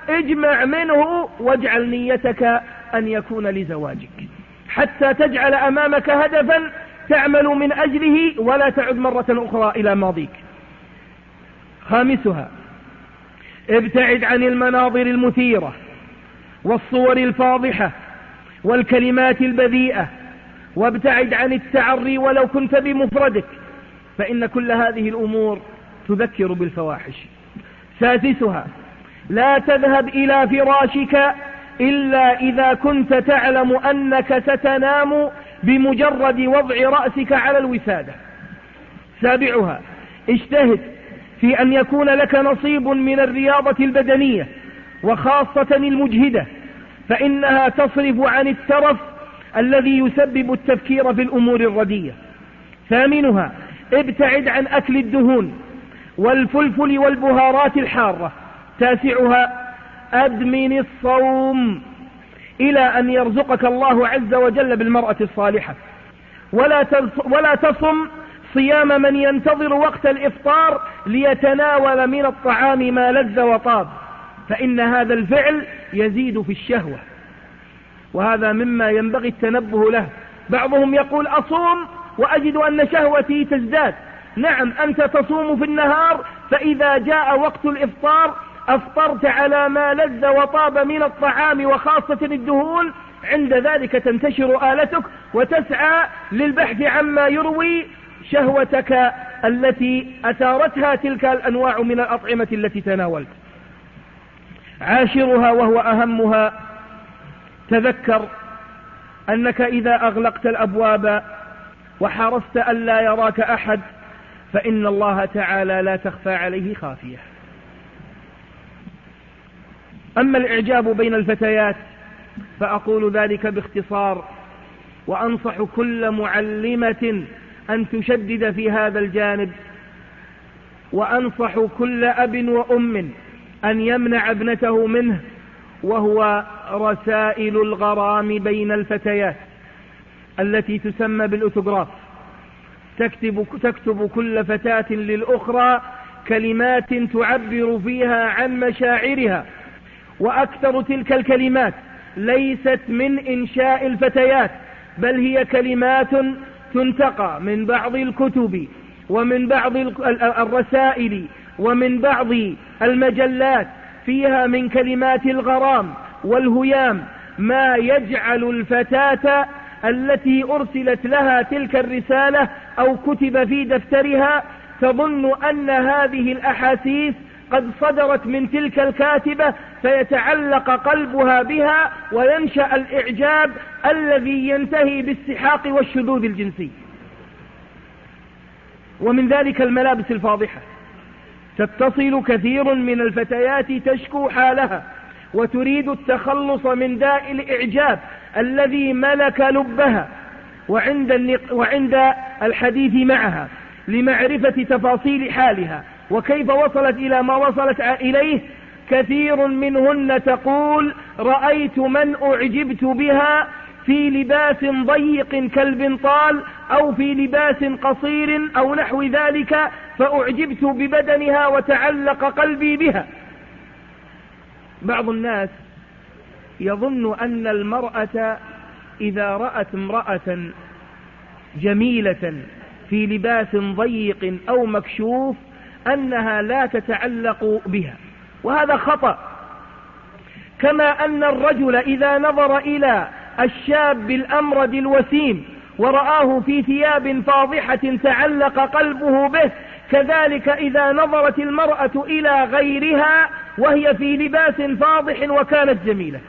اجمع منه واجعل نيتك أن يكون لزواجك، حتى تجعل أمامك هدفا تعمل من أجله ولا تعد مرة أخرى إلى ماضيك. خامسها: ابتعد عن المناظر المثيرة والصور الفاضحة والكلمات البذيئة، وابتعد عن التعري ولو كنت بمفردك، فإن كل هذه الأمور تذكر بالفواحش. سادسها: لا تذهب إلى فراشك إلا إذا كنت تعلم أنك ستنام بمجرد وضع رأسك على الوسادة. سابعها: اجتهد في أن يكون لك نصيب من الرياضة البدنية وخاصة المجهدة، فإنها تصرف عن الترف الذي يسبب التفكير في الأمور الردية. ثامنها: ابتعد عن أكل الدهون والفلفل والبهارات الحارة. تاسعها: أدمن الصوم إلى أن يرزقك الله عز وجل بالمرأة الصالحة، ولا ولا تصم صيام من ينتظر وقت الإفطار ليتناول من الطعام ما لذ وطاب، فإن هذا الفعل يزيد في الشهوة، وهذا مما ينبغي التنبه له. بعضهم يقول: أصوم وأجد أن شهوتي تزداد. نعم، أنت تصوم في النهار، فإذا جاء وقت الإفطار أفطرت على ما لذ وطاب من الطعام وخاصة الدهون، عند ذلك تنتشر آلتك وتسعى للبحث عما يروي شهوتك التي أثارتها تلك الأنواع من الأطعمة التي تناولت. عاشرها وهو أهمها: تذكر أنك إذا أغلقت الأبواب وحرصت ألا يراك أحد فإن الله تعالى لا تخفى عليه خافية. أما الإعجاب بين الفتيات فأقول ذلك باختصار، وأنصح كل معلمة أن تشدد في هذا الجانب، وأنصح كل أب وأم أن يمنع ابنته منه، وهو رسائل الغرام بين الفتيات التي تسمى بالأوتوغراف. تكتب, تكتب كل فتاة للأخرى كلمات تعبر فيها عن مشاعرها، وأكثر تلك الكلمات ليست من إنشاء الفتيات، بل هي كلمات تنتقى من بعض الكتب ومن بعض الرسائل ومن بعض المجلات، فيها من كلمات الغرام والهيام ما يجعل الفتاة التي أرسلت لها تلك الرسالة أو كتب في دفترها تظن أن هذه الأحاسيس قد صدرت من تلك الكاتبة، فيتعلق قلبها بها وينشأ الإعجاب الذي ينتهي بالسحاق والشذوذ الجنسي. ومن ذلك الملابس الفاضحة، تتصل كثير من الفتيات تشكو حالها وتريد التخلص من داء الإعجاب الذي ملك لبها، وعند, وعند الحديث معها لمعرفة تفاصيل حالها وكيف وصلت إلى ما وصلت إليه، كثير منهن تقول: رأيت من أعجبت بها في لباس ضيق كالبنطال أو في لباس قصير أو نحو ذلك، فأعجبت ببدنها وتعلق قلبي بها. بعض الناس يظن أن المرأة إذا رأت امرأة جميلة في لباس ضيق أو مكشوف أنها لا تتعلق بها، وهذا خطأ. كما أن الرجل إذا نظر إلى الشاب الأمرد الوسيم ورآه في ثياب فاضحة تعلق قلبه به، كذلك إذا نظرت المرأة إلى غيرها وهي في لباس فاضح وكانت جميلة.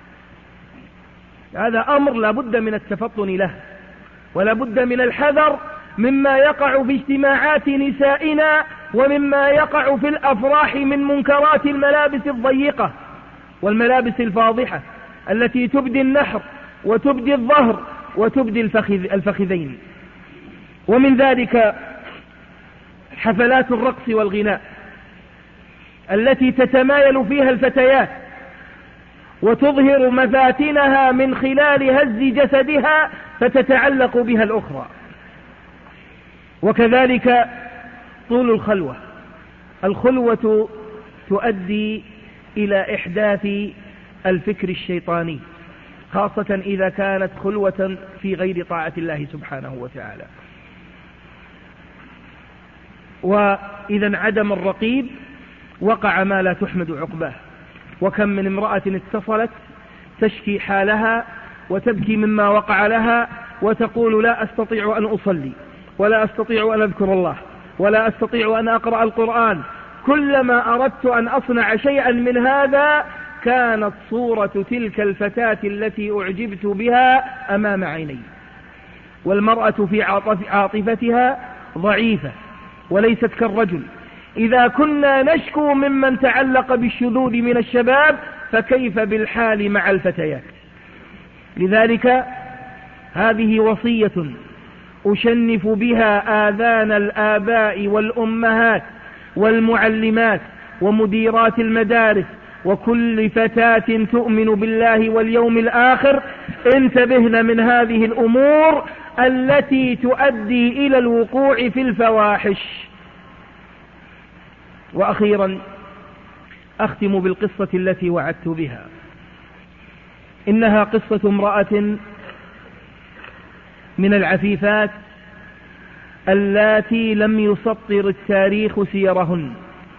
هذا أمر لا بد من التفطن له، ولا بد من الحذر مما يقع في اجتماعات نسائنا ومما يقع في الأفراح من منكرات الملابس الضيقة والملابس الفاضحة التي تبدي النحر وتبدي الظهر وتبدي الفخذ الفخذين. ومن ذلك حفلات الرقص والغناء التي تتمايل فيها الفتيات وتظهر مفاتنها من خلال هز جسدها فتتعلق بها الأخرى. وكذلك طول الخلوة، الخلوة تؤدي إلى إحداث الفكر الشيطاني، خاصة إذا كانت خلوة في غير طاعة الله سبحانه وتعالى. وإذا انعدم الرقيب وقع ما لا تحمد عقباه. وكم من امرأة اتصلت تشكي حالها وتبكي مما وقع لها وتقول لا أستطيع أن أصلي، ولا أستطيع أن أذكر الله، ولا أستطيع أن أقرأ القرآن. كلما أردت أن أصنع شيئا من هذا كانت صورة تلك الفتاة التي أعجبت بها أمام عيني. والمرأة في عاطفتها ضعيفة وليست كالرجل. إذا كنا نشكو ممن تعلق بالشذوذ من الشباب فكيف بالحال مع الفتيات؟ لذلك هذه وصية أشنف بها آذان الآباء والأمهات والمعلمات ومديرات المدارس وكل فتاة تؤمن بالله واليوم الآخر. انتبهن من هذه الأمور التي تؤدي إلى الوقوع في الفواحش. وأخيرا أختم بالقصة التي وعدت بها. إنها قصة امرأة من العفيفات اللاتي لم يسطر التاريخ سيرهن،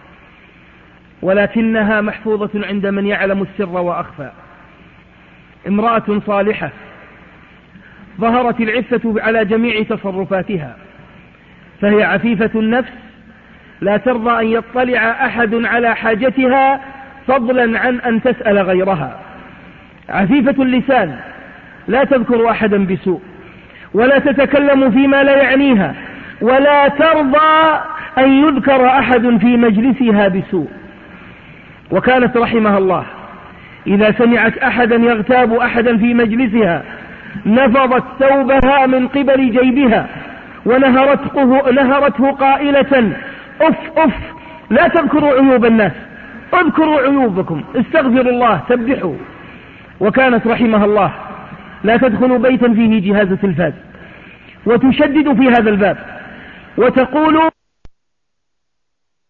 ولكنها محفوظة عند من يعلم السر وأخفى. امرأة صالحة ظهرت العفة على جميع تصرفاتها، فهي عفيفة النفس لا ترضى أن يطلع أحد على حاجتها فضلا عن أن تسأل غيرها. عفيفة اللسان لا تذكر أحدا بسوء، ولا تتكلم فيما لا يعنيها، ولا ترضى أن يذكر أحد في مجلسها بسوء. وكانت رحمها الله إذا سمعت أحدا يغتاب أحدا في مجلسها نفضت ثوبها من قبل جيبها ونهرته, نهرته قائلة أف أف لا تذكروا عيوب الناس، اذكروا عيوبكم، استغفروا الله، سبحوا. وكانت رحمها الله لا تدخل بيتا فيه جهاز تلفاز، وتشدد في هذا الباب وتقول